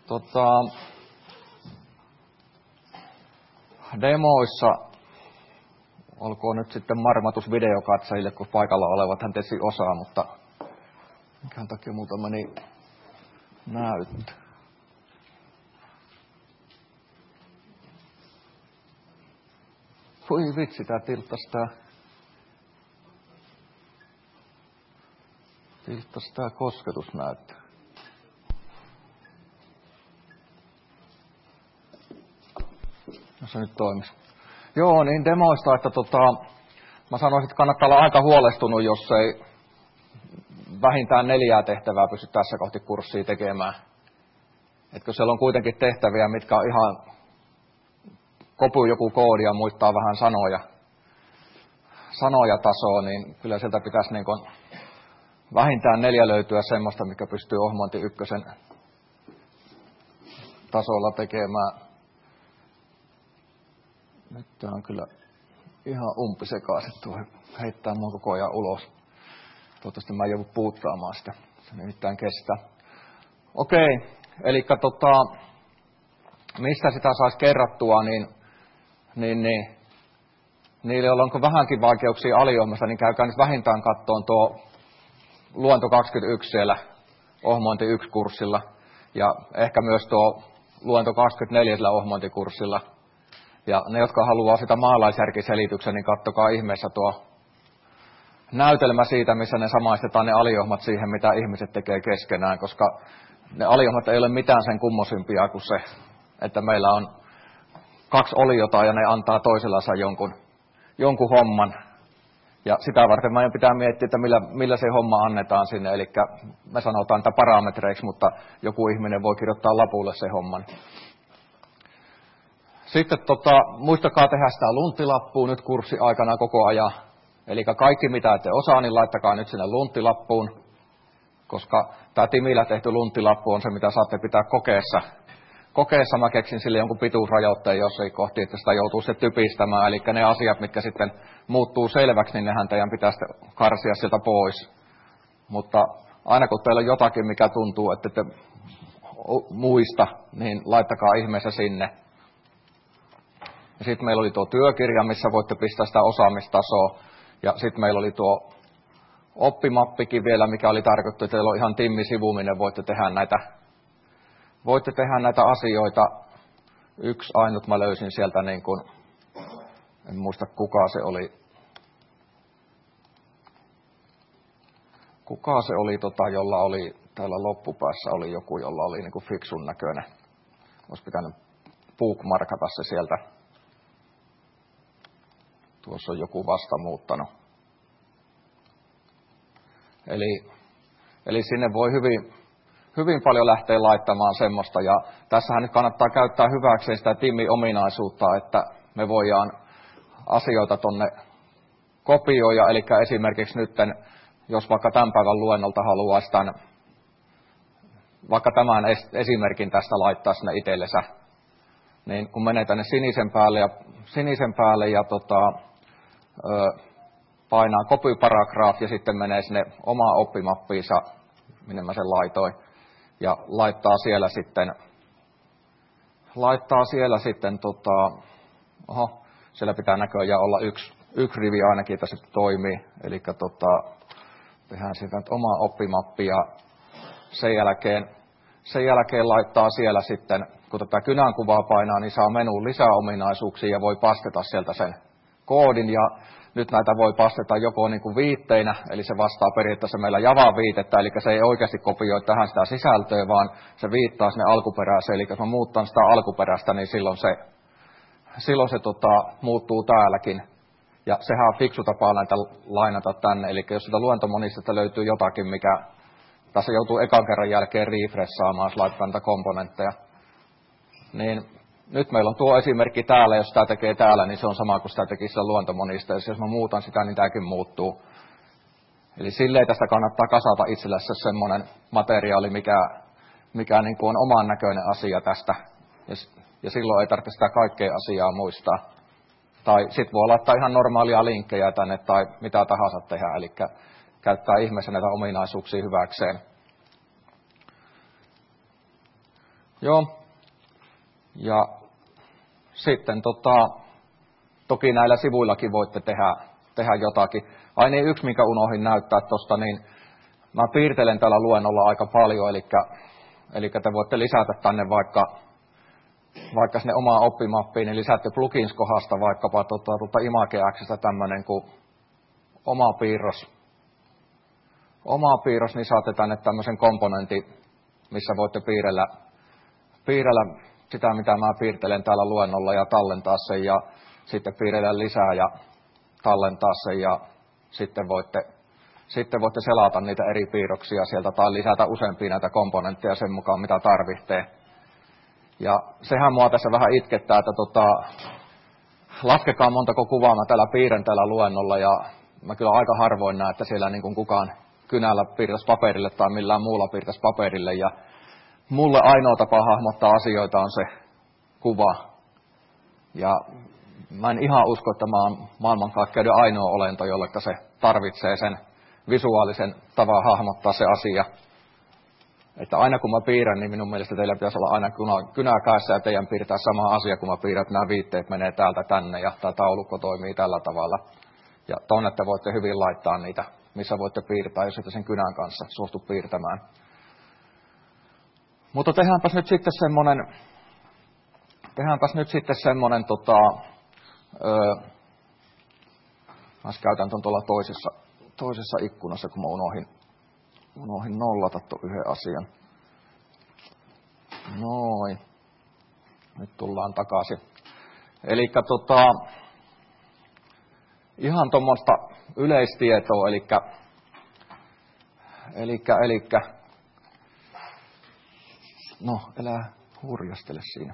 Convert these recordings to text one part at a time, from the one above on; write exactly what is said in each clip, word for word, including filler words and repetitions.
Tota, demoissa, olkoon nyt sitten marmatus videokatsajille, kun paikalla olevat hän tesi osaa, mutta minkään takia multa meni näyttö. Voi vitsi, tää tilttas tää. Tilttas tää kosketusnäyttö. No se nyt toimisi. Joo, niin demoista, että tota, mä sanoisin, että kannattaa olla aika huolestunut, jos ei vähintään neljää tehtävää pysty tässä kohti kurssia tekemään. Etkö siellä on kuitenkin tehtäviä, mitkä on ihan kopuu joku koodi ja muistaa vähän sanoja, sanoja tasoa, niin kyllä sieltä pitäisi niin kuin vähintään neljä löytyä semmoista, mikä pystyy Ohmonti ykkösen tasolla tekemään. Nyt tää on kyllä ihan umpisekaisin tuo heittää mun koko ajan ulos. Toivottavasti mä en joudu puuttaamaan sitä. Se nimittäin kestää. Okei, eli tota, mistä sitä saisi kerrattua, niin, niin, niin niille, joilla onko vähänkin vaikeuksia alioimasta, niin käykää nyt vähintään kattoon tuo Luonto kaksikymmentäyksi siellä Ohmonti yksi kurssilla ja ehkä myös tuo Luonto kaksikymmentäneljä siellä Ohmonti kurssilla. Ja ne, jotka haluaa sitä maalaisjärkiselityksen, niin kattokaa ihmeessä tuo näytelmä siitä, missä ne samaistetaan ne aliohmat siihen, mitä ihmiset tekee keskenään, koska ne aliohmat ei ole mitään sen kummosimpia kuin se, että meillä on kaksi oliota ja ne antaa toisellansa jonkun, jonkun homman. Ja sitä varten meidän pitää miettiä, että millä, millä se homma annetaan sinne, eli me sanotaan tätä parametreiksi, mutta joku ihminen voi kirjoittaa lapulle se homman. Sitten tota, muistakaa tehdä sitä lunttilappuun nyt kurssi aikana koko ajan. Eli kaikki mitä ette osaa, niin laittakaa nyt sinne lunttilappuun, koska tämä Timillä tehty lunttilappu on se, mitä saatte pitää kokeessa. Kokeessa mä keksin sille jonkun pituusrajoitteen jossain kohti, että sitä joutuu se typistämään. Eli ne asiat, mitkä sitten muuttuu selväksi, niin nehän teidän pitää sitten karsia sieltä pois. Mutta aina kun teillä on jotakin, mikä tuntuu, että te muista, niin laittakaa ihmeessä sinne. Ja sitten meillä oli tuo työkirja, missä voitte pistää sitä osaamistasoa. Ja sitten meillä oli tuo oppimappikin vielä, mikä oli tarkoittu, että teillä on ihan Timmi-sivu, minne voitte tehdä näitä, voitte tehdä näitä asioita. Yksi ainut mä löysin sieltä, niin kuin, en muista kuka se oli. Kuka se oli, tota, jolla oli, täällä loppupäässä oli joku, jolla oli niin kuin fiksun näköinen. Olisi pitänyt bookmarkata se sieltä. Tuossa on joku vasta muuttanut. Eli, eli sinne voi hyvin, hyvin paljon lähteä laittamaan semmoista. Ja tässähän nyt kannattaa käyttää hyväkseen sitä Timmi-ominaisuutta, että me voidaan asioita tonne kopioida. Eli esimerkiksi nyt, jos vaikka tämän päivän luennolta haluaisi tämän, vaikka tämän esimerkin tästä laittaa sinne itsellensä, niin kun menee tänne sinisen päälle ja, sinisen päälle ja tota, ö, painaa copy paragraph ja sitten menee sinne omaa oppimappiinsa, minne mä sen laitoin, ja laittaa siellä sitten, laittaa siellä sitten, tota, oho, siellä pitää näköjään olla yksi, yksi rivi ainakin, että se toimii, eli tota, tehdään siitä nyt omaa oppimappi ja sen jälkeen, sen jälkeen laittaa siellä sitten, kun tätä kynänkuvaa painaa, niin saa menuun lisää ominaisuuksia ja voi pasteta sieltä sen koodin. Ja nyt näitä voi pasteta joko niin kuin viitteinä, eli se vastaa periaatteessa meillä Java-viitettä, eli se ei oikeasti kopioi tähän sitä sisältöä, vaan se viittaa sinne alkuperäiseen. Eli jos mä muuttan sitä alkuperäistä, niin silloin se, silloin se tota, muuttuu täälläkin. Ja sehän on fiksu tapa näitä lainata tänne, eli jos sitä luentomonista löytyy jotakin, mikä tässä joutuu ekan kerran jälkeen refreshaamaan, jos laittaa niitä komponentteja. Niin nyt meillä on tuo esimerkki täällä, jos sitä tekee täällä, niin se on sama kuin sitä tekisi siellä luontomonista. Ja jos mä muutan sitä, niin tämäkin muuttuu. Eli silleen tästä kannattaa kasata itsellensä semmoinen materiaali, mikä, mikä niin kuin on oman näköinen asia tästä. Ja, ja silloin ei tarvitse sitä kaikkea asiaa muistaa. Tai sitten voi laittaa ihan normaalia linkkejä tänne tai mitä tahansa tehdä. Eli käyttää ihmeessä näitä ominaisuuksia hyväkseen. Joo. Ja sitten tota, toki näillä sivuillakin voitte tehdä, tehdä jotakin. Ai niin, yksi mikä unohdin näyttää tuosta, niin mä piirtelen tällä luennolla aika paljon, eli, eli te voitte lisätä tänne vaikka, vaikka sinne omaan oppimappiin, niin lisäätte plugins-kohdasta vaikkapa tuota, tuota ImageX:stä tämmöinen kuin oma piirros. Oma piirros, niin saatte tänne tämmöisen komponentin, missä voitte piirrellä, piirrellä sitä, mitä mä piirtelen täällä luennolla ja tallentaa sen ja sitten piirrellä lisää ja tallentaa sen ja sitten voitte, sitten voitte selata niitä eri piirroksia sieltä tai lisätä useampia näitä komponentteja sen mukaan, mitä tarvitsee. Ja sehän mua tässä vähän itkettää, että tota, laskekaa montako kuvaa mä täällä piirrän täällä luennolla ja mä kyllä aika harvoin näen, että siellä niin kuin kukaan kynällä piirtäisi paperille tai millään muulla piirtäisi paperille ja mulle ainoa tapa hahmottaa asioita on se kuva. Ja mä en ihan usko, että mä oon maailmankaikkeuden ainoa olento, jolle se tarvitsee sen visuaalisen tavan hahmottaa se asia. Että aina kun mä piirrän, niin minun mielestä teillä pitäisi olla aina kynä kädessä ja teidän piirtää sama asia, kun mä piirrän, että nämä viitteet menee täältä tänne ja tämä taulukko toimii tällä tavalla. Ja tonne te voitte hyvin laittaa niitä, missä voitte piirtää, jos ette sen kynän kanssa suostu piirtämään. Mutta tehdäänpäs nyt sitten semmoinen, tehdäänpäs nyt sitten semmoinen, tota, öö, mä käytän ton tuolla toisessa, toisessa ikkunassa, kun mä unohdin, unohdin nollata tuon yhden asian. Noin. Nyt tullaan takaisin. Elikkä tota, ihan tuommoista yleistietoa, elikkä, elikkä, elikkä, no, älä hurjastele siinä.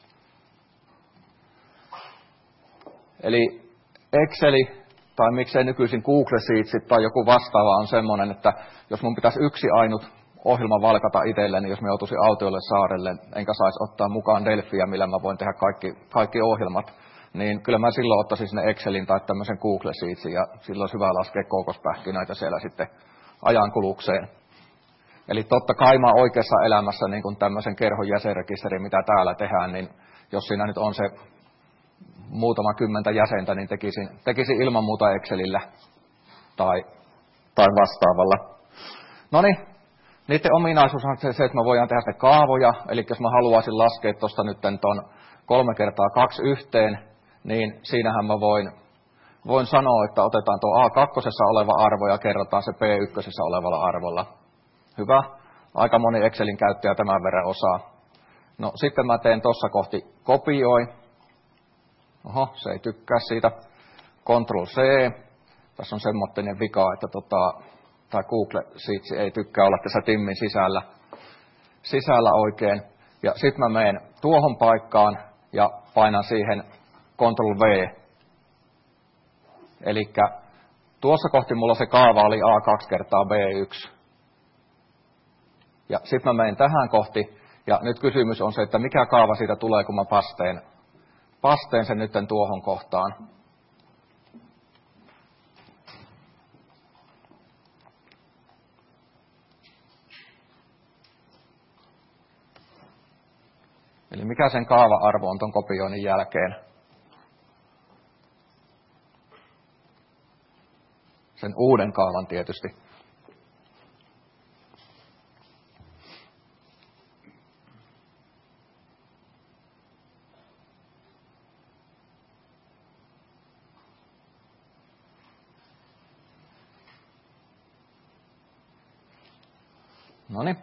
Eli Exceli, tai miksei nykyisin Google Sheetsit tai joku vastaava on semmoinen, että jos mun pitäisi yksi ainut ohjelma valkata itselleni, niin jos mä joutuisin autiolle saarelle, enkä saisi ottaa mukaan Delfiä, millä mä voin tehdä kaikki, kaikki ohjelmat, niin kyllä mä silloin ottaisin sinne Excelin tai tämmöisen Google Sheetsin, ja silloin olisi hyvä laskea kookospähkinöitä siellä sitten ajankulukseen. Eli totta kai mä oikeassa elämässä niin kuin tämmöisen kerhon jäsenrekisterin, mitä täällä tehdään, niin jos siinä nyt on se muutama kymmentä jäsentä, niin tekisin, tekisin ilman muuta Excelillä tai, tai vastaavalla. No niin, niiden ominaisuus on se, että me voidaan tehdä sitten kaavoja, eli jos mä haluaisin laskea tuosta nyt ton kolme kertaa kaksi yhteen, niin siinähän mä voin, voin sanoa, että otetaan tuo A kaksi oleva arvo ja kerrotaan se P yksi olevalla arvolla. Hyvä. Aika moni Excelin käyttäjä tämän verran osaa. No sitten mä teen tuossa kohti kopioi. Oho, se ei tykkää siitä. Control C. Tässä on semmoinen vika, että tota, tämä Google Sheets ei tykkää olla tässä timmin sisällä, sisällä oikein. Ja sitten mä menen tuohon paikkaan ja painan siihen Control V. Eli tuossa kohti mulla se kaava oli A kaksi kertaa B yksi. Ja sitten mä menen tähän kohti. Ja nyt kysymys on se, että mikä kaava siitä tulee, kun mä pasteen, pasteen sen nytten tuohon kohtaan. Eli mikä sen kaava-arvo on ton kopioinnin jälkeen? Sen uuden kaavan tietysti. Noniin.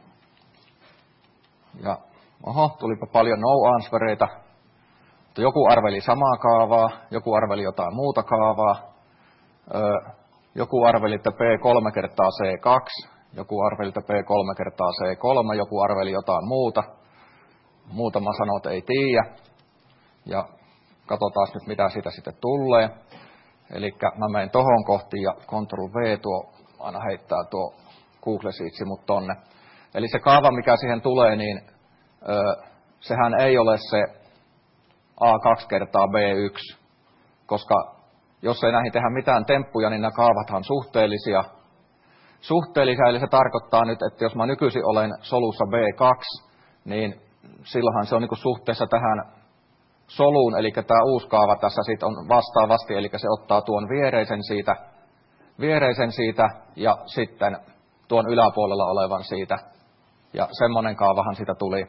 Ja oho, tulipa paljon no-answereita. Joku arveli samaa kaavaa, joku arveli jotain muuta kaavaa. Öö, joku arveli, että P kolme kertaa C kaksi, joku arveli, että P kolme kertaa C kolme, joku arveli jotain muuta. Muutama sanoo, että ei tiedä. Ja katsotaan nyt, mitä siitä sitten tulee. Eli mä menen tohon kohti ja Control V tuo aina heittää tuo Google Sheetsi mut tonne. Eli se kaava, mikä siihen tulee, niin ö, sehän ei ole se A kaksi kertaa B yksi, koska jos ei näihin tehdä mitään temppuja, niin nämä kaavathan on suhteellisia. Suhteellisia, eli se tarkoittaa nyt, että jos mä nykyisin olen solussa B kaksi, niin silloinhan se on niin kuin suhteessa tähän soluun, eli tämä uusi kaava tässä sit on vastaavasti, eli se ottaa tuon viereisen siitä, viereisen siitä ja sitten tuon yläpuolella olevan siitä. Ja semmoinen kaavahan siitä tuli.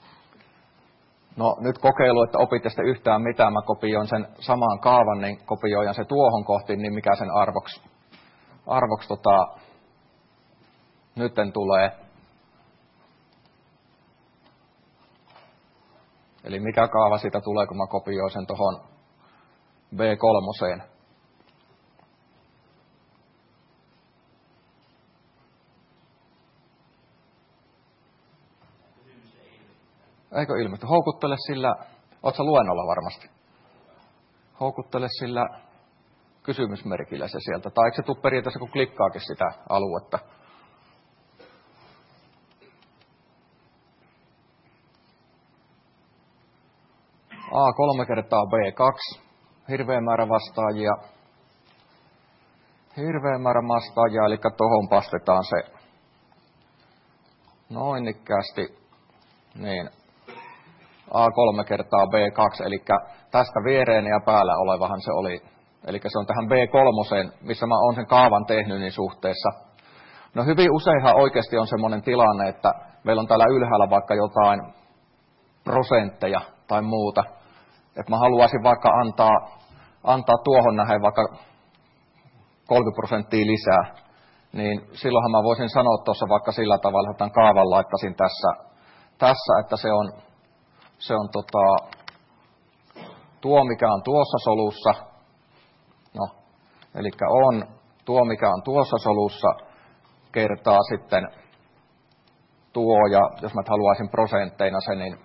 No nyt kokeilu, että opitte sitten yhtään mitään, mä kopioin sen saman kaavan, niin kopioin se tuohon kohti, niin mikä sen arvoksi, arvoksi tota, nytten tulee. Eli mikä kaava siitä tulee, kun mä kopioin sen tuohon B kolme. Eikö ilmesty? Houkuttele sillä, oot sä luennolla varmasti? Houkuttele sillä kysymysmerkillä se sieltä. Tai eikö se tule periaatteessa, kun klikkaakin sitä aluetta? A kolme kertaa B kaksi. Hirveä määrä vastaajia. Hirveä määrä vastaajia, eli tohon pastetaan se noin ikkäästi. Niin. A kolme kertaa B kaksi, eli tästä viereen ja päällä olevahan se oli. Eli se on tähän B kolme, missä mä oon sen kaavan tehnyt niin suhteessa. No hyvin useinhan oikeasti on semmoinen tilanne, että meillä on täällä ylhäällä vaikka jotain prosentteja tai muuta. Että mä haluaisin vaikka antaa, antaa tuohon nähden vaikka kolmekymmentä prosenttia lisää. Niin silloinhan mä voisin sanoa tuossa vaikka sillä tavalla, että tämän kaavan laittaisin tässä, tässä että se on, se on tota, tuo, mikä on tuossa solussa. No, eli on tuo, mikä on tuossa solussa, kertaa sitten tuo, ja jos mä haluaisin prosentteina sen, niin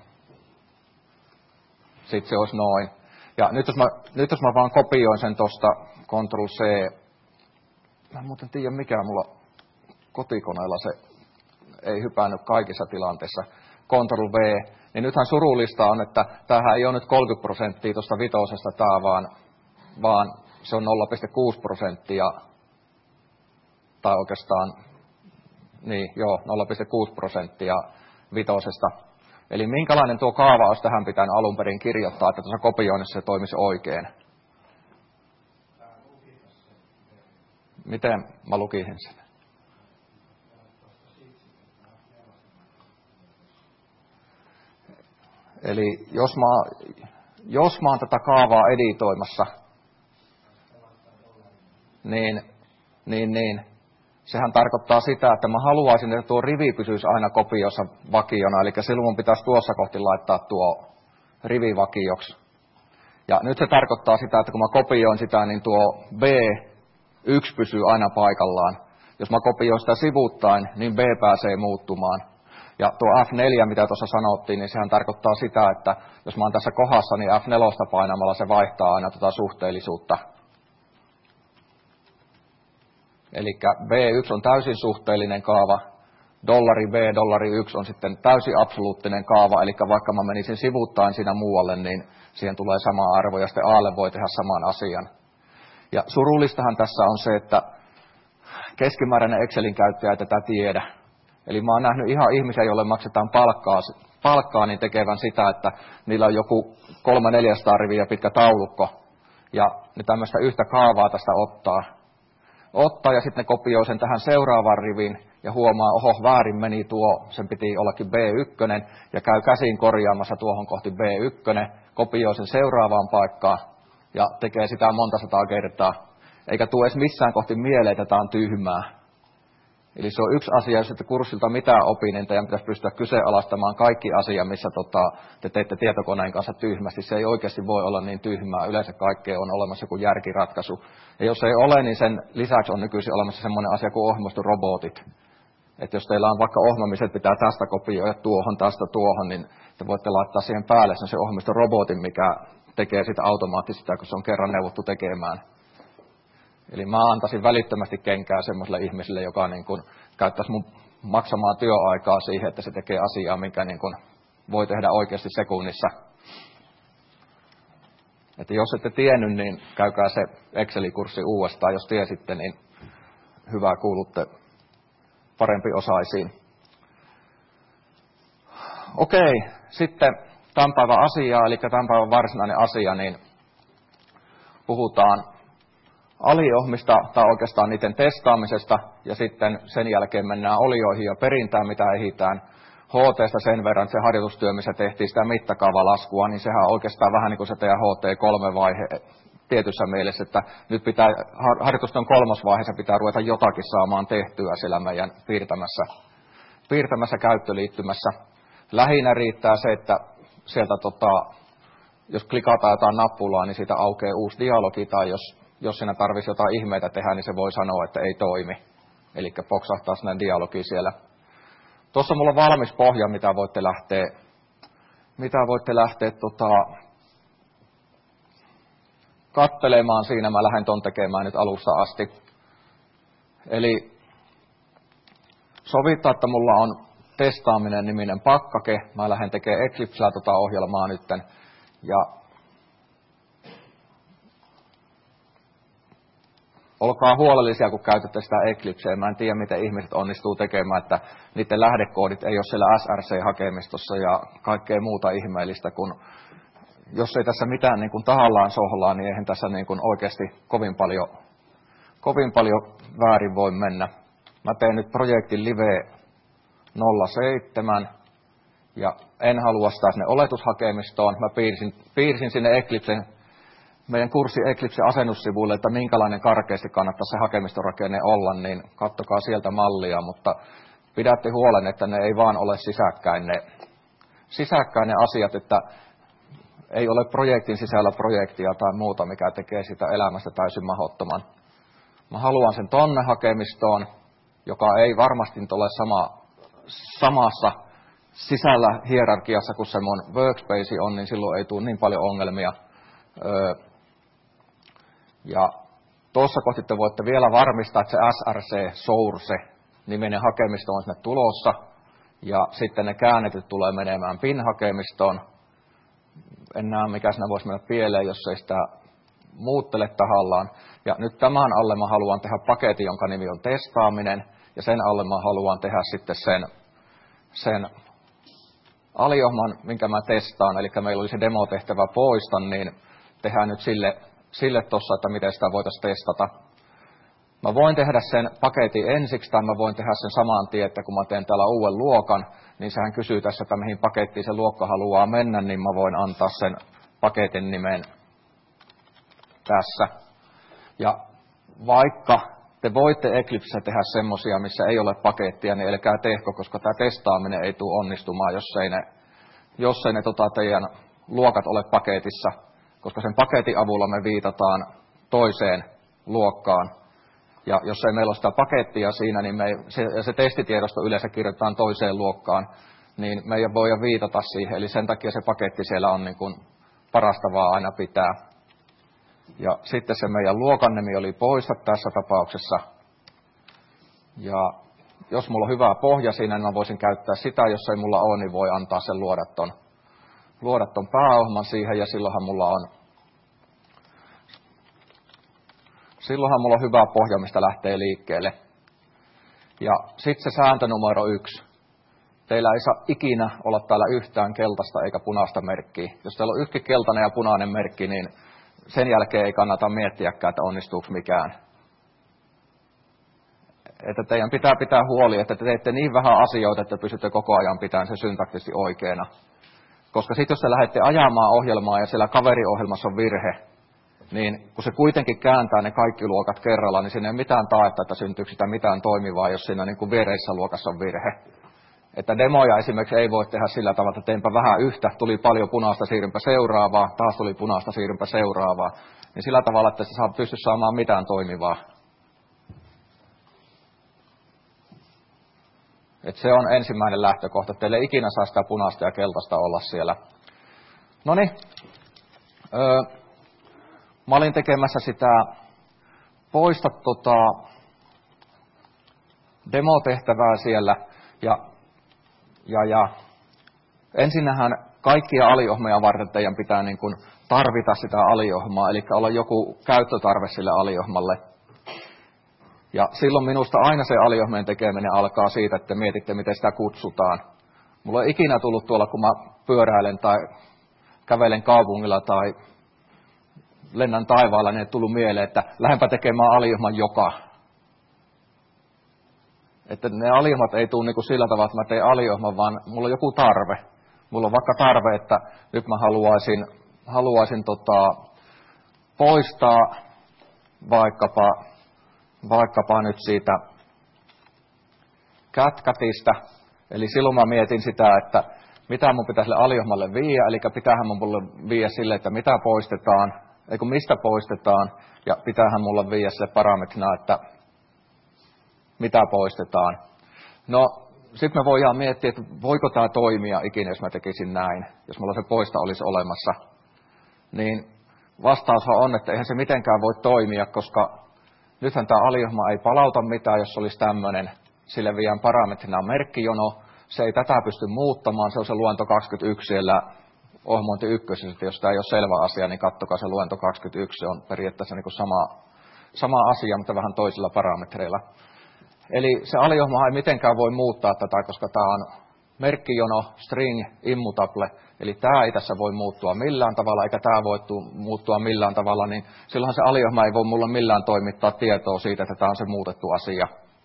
sitten se olisi noin. Ja nyt jos mä, nyt jos mä vaan kopioin sen tuosta Ctrl C, mä en muuten tiedä mikä mulla kotikoneella se ei hypännyt kaikissa tilanteissa, Ctrl V, niin nythän surullista on, että tämähän ei ole nyt kolmekymmentä prosenttia tuosta vitosesta tää, vaan, vaan se on nolla pilkku kuusi prosenttia, tai oikeastaan, niin joo, nolla pilkku kuusi prosenttia vitosesta. Eli minkälainen tuo kaava olisi tähän pitänyt alun perin kirjoittaa, että tuossa kopioinnissa se toimisi oikein? Miten mä lukisin sen? Eli jos mä, jos mä oon tätä kaavaa editoimassa, niin, niin, niin sehän tarkoittaa sitä, että mä haluaisin, että tuo rivi pysyisi aina kopiossa vakiona, eli silloin mun pitäisi tuossa kohti laittaa tuo rivi vakioksi. Ja nyt se tarkoittaa sitä, että kun mä kopioin sitä, niin tuo B yksi pysyy aina paikallaan. Jos mä kopioin sitä sivuuttain, niin B pääsee muuttumaan. Ja tuo F neljä, mitä tuossa sanottiin, niin sehän tarkoittaa sitä, että jos mä oon tässä kohdassa, niin F neljä painamalla se vaihtaa aina tuota suhteellisuutta. Eli B yksi on täysin suhteellinen kaava, dollari B, dollari yksi on sitten täysin absoluuttinen kaava, eli vaikka mä menisin sivuuttain siinä muualle, niin siihen tulee sama arvo, ja sitten Alle voi tehdä saman asian. Ja surullistahan tässä on se, että keskimääräinen Excelin käyttäjä ei tätä tiedä. Eli mä oon nähnyt ihan ihmisiä, joille maksetaan palkkaa, palkkaa niin tekevän sitä, että niillä on joku kolme neljäsataa riviä pitkä taulukko, ja ne tämmöistä yhtä kaavaa tästä ottaa. Ottaa ja sitten ne kopioi sen tähän seuraavaan rivin ja huomaa, oho, väärin meni tuo, sen piti ollakin B yksi, ja käy käsin korjaamassa tuohon kohti B yksi, kopioi sen seuraavaan paikkaan ja tekee sitä monta sataa kertaa. Eikä tule edes missään kohti mieleen, että tämä on tyhmää. Eli se on yksi asia, jos ette kurssilta mitään opin, niin teidän pitäisi pystyä kyseenalaistamaan kaikki asia, missä tota, te teette tietokoneen kanssa tyhmästi. Se ei oikeasti voi olla niin tyhmää. Yleensä kaikkea on olemassa joku järkiratkaisu. Ja jos ei ole, niin sen lisäksi on nykyisin olemassa sellainen asia kuin ohjelmistorobotit. Että jos teillä on vaikka ohjelmiset, pitää tästä kopioida tuohon, tästä tuohon, niin te voitte laittaa siihen päälle sen se ohjelmistorobotin, mikä tekee sitä automaattisesti, kun se on kerran neuvottu tekemään. Eli mä antaisin välittömästi kenkää semmoiselle ihmiselle, joka niin kuin käyttäisi mun maksamaan työaikaa siihen, että se tekee asiaa, mikä niin kuin voi tehdä oikeasti sekunnissa. Että jos ette tiennyt, niin käykää se Excel-kurssi uudestaan. Jos tiesitte, niin hyvä, kuulutte parempi osaisiin. Okei, sitten tämän päivän asiaa, eli tämän päivän varsinainen asia, niin puhutaan aliohmista tai oikeastaan niiden testaamisesta ja sitten sen jälkeen mennään olioihin ja perintään, mitä ehitään. H T:stä sen verran, että se harjoitustyö, missä tehtiin sitä mittakaavalaskua, niin sehän on oikeastaan vähän niin kuin se teidän H T kolme vaihe tietyssä mielessä, että nyt pitää, harjoitusten kolmosvaiheessa pitää ruveta jotakin saamaan tehtyä siellä meidän piirtämässä, piirtämässä käyttöliittymässä. Lähinnä riittää se, että sieltä tota, jos klikataan jotain nappulaa, niin siitä aukeaa uusi dialogi, tai jos, jos siinä tarvitsisi jotain ihmeitä tehdä, niin se voi sanoa, että ei toimi. Eli poksahtaa sinne dialogi siellä. Tuossa mulla on valmis pohja, mitä voitte lähteä, mitä voitte lähteä tota, katselemaan siinä. Mä lähden ton tekemään nyt alusta asti. Eli sovittaa, että mulla on testaaminen niminen pakkake. Mä lähden tekemään Eclipsellä tota ohjelmaa nytten. Ja olkaa huolellisia, kun käytätte sitä Eclipseä. Mä en tiedä, miten ihmiset onnistuu tekemään, että niiden lähdekoodit ei ole siellä S R C-hakemistossa ja kaikkea muuta ihmeellistä, kun jos ei tässä mitään niin kuin tahallaan sohlaa, niin eihän tässä niin kuin oikeasti kovin paljon, kovin paljon väärin voi mennä. Mä teen nyt projektin Live nolla seitsemän ja en halua sitä sinne oletushakemistoon. Mä piirsin, piirsin sinne Eclipsen, meidän kurssi Eclipse asennussivuille, että minkälainen karkeasti kannattaisi se hakemistonrakenne olla, niin kattokaa sieltä mallia, mutta pidätte huolen, että ne ei vaan ole sisäkkäin ne, sisäkkäin ne asiat, että ei ole projektin sisällä projektia tai muuta, mikä tekee sitä elämästä täysin mahdottoman. Mä haluan sen tonne hakemistoon, joka ei varmasti ole sama, samassa sisällä hierarkiassa kuin se mun workspace on, niin silloin ei tule niin paljon ongelmia. Öö, ja tuossa kohti te voitte vielä varmistaa, että se S R C Source-niminen hakemisto on sinne tulossa, ja sitten ne käännetyt tulee menemään P I N-hakemistoon. En näe, mikä siinä voisi mennä pieleen, jos ei sitä muuttele tahallaan. Ja nyt tämän alle mä haluan tehdä paketin, jonka nimi on testaaminen, ja sen alle mä haluan tehdä sitten sen, sen aliohman, minkä mä testaan, eli meillä oli se demotehtävä poista, niin tehdään nyt sille, sille tuossa, että miten sitä voitaisiin testata. Mä voin tehdä sen paketin ensiksi, tai mä voin tehdä sen saman tien, että kun mä teen täällä uuden luokan, niin sehän kysyy tässä, että mihin pakettiin se luokka haluaa mennä, niin mä voin antaa sen paketin nimen tässä. Ja vaikka te voitte Eclipsessä tehdä semmosia, missä ei ole pakettia, niin älkää tehkö, koska tämä testaaminen ei tule onnistumaan, jos ei ne, jos ei ne tota teidän luokat ole paketissa, koska sen paketin avulla me viitataan toiseen luokkaan. Ja jos ei meillä ole sitä pakettia siinä, niin me ei, se, ja se testitiedosto yleensä kirjoitetaan toiseen luokkaan, niin me ei voi viitata siihen. Eli sen takia se paketti siellä on niin kuin parastavaa aina pitää. Ja sitten se meidän luokan nimi oli poista tässä tapauksessa. Ja jos mulla on hyvä pohja siinä, niin mä voisin käyttää sitä. Jos ei mulla ole, niin voi antaa sen luoda ton, luoda ton pääohjelman siihen, ja silloinhan mulla on Silloinhan mulla on hyvä pohja, mistä lähtee liikkeelle. Ja sitten se sääntö numero yksi. Teillä ei saa ikinä olla täällä yhtään keltaista eikä punaista merkkiä. Jos teillä on yksi keltainen ja punainen merkki, niin sen jälkeen ei kannata miettiäkään, että onnistuuko mikään. Että teidän pitää pitää huoli, että te teette niin vähän asioita, että pysytte koko ajan pitämään se syntaktisesti oikeana. Koska sitten jos te lähdette ajamaan ohjelmaa ja siellä kaveriohjelmassa on virhe, niin kun se kuitenkin kääntää ne kaikki luokat kerralla, niin siinä ei ole mitään taetta, että syntyykö sitä mitään toimivaa, jos siinä niin kuin viereissä luokassa on virhe. Että demoja esimerkiksi ei voi tehdä sillä tavalla, että teenpä vähän yhtä, tuli paljon punaista, siirrynpä seuraavaa, taas tuli punaista, siirrynpä seuraavaa. Niin sillä tavalla, että se saa pysty saamaan mitään toimivaa. Että se on ensimmäinen lähtökohta, että teille ei ikinä saa sitä punaista ja keltaista olla siellä. Noniin. Öö, Mä olin tekemässä sitä poista tota demotehtävää siellä, ja, ja, ja ensinnähän kaikkia aliohmeja varten teidän pitää niin kuin tarvita sitä aliohmaa, eli olla joku käyttötarve sille aliohmalle. Ja silloin minusta aina se aliohmeen tekeminen alkaa siitä, että mietitte, miten sitä kutsutaan. Mulla ei ikinä tullut tuolla, kun mä pyöräilen tai kävelen kaupungilla tai lennän taivaalla, niin ei tullut mieleen, että lähdenpä tekemään aliohman joka. Että ne aliohmat ei tule niinku sillä tavalla, että mä teen aliohman, vaan mulla on joku tarve. Mulla on vaikka tarve, että nyt mä haluaisin, haluaisin tota, poistaa vaikkapa, vaikkapa nyt siitä kätkätistä. Eli silloin mä mietin sitä, että mitä mun pitäisi sille aliohmalle viiä, eli pitäähän mun mulle viiä sille, että mitä poistetaan, ei kun mistä poistetaan, ja pitäähän mulle viiä sille parametrina, että mitä poistetaan. No, sitten me voidaan miettiä, että voiko tämä toimia ikinä, jos mä tekisin näin, jos mulla se poista olisi olemassa. Niin vastaushan on, että eihän se mitenkään voi toimia, koska nythän tämä aliohma ei palauta mitään, jos olisi tämmöinen. Sille viiän parametrina merkkijono. Se ei tätä pysty muuttamaan, se on se luento kaksikymmentäyksi siellä ohjelmointi ykkösessä. Jos tämä ei ole selvä asia, niin katsokaa se luento kaksikymmentäyksi, se on periaatteessa niin kuin sama, sama asia, mutta vähän toisilla parametreilla. Eli se aliohma ei mitenkään voi muuttaa tätä, koska tämä on merkkijono, string, immutable, eli tämä ei tässä voi muuttua millään tavalla, eikä tämä voi muuttua millään tavalla, niin silloinhan se aliohma ei voi mulle millään toimittaa tietoa siitä, että tämä on se muutettu asia.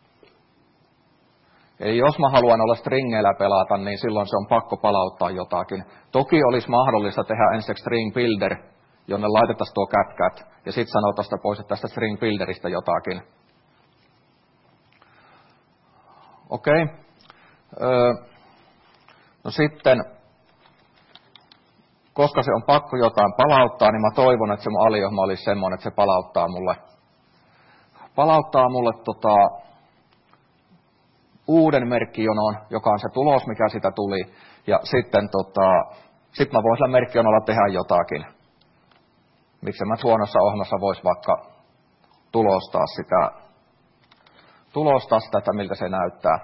Eli jos mä haluan olla stringeillä pelata, niin silloin se on pakko palauttaa jotakin. Toki olisi mahdollista tehdä ensin string builder, jonne laitettaisiin tuo kätkät, ja sitten sanotaan sitä pois, että tästä string builderista jotakin. Okei. Okay. Öö, no sitten, koska se on pakko jotain palauttaa, niin mä toivon, että se mun aliohma olisi semmoinen, että se palauttaa mulle, palauttaa mulle tota, uuden merkkijonon, joka on se tulos, mikä sitä tuli, ja sitten tota, sit mä voin sillä merkkijonolla tehdä jotakin. Miksi mä huonossa ohjelmassa vois vaikka tulostaa sitä, tulostaa sitä, että miltä se näyttää.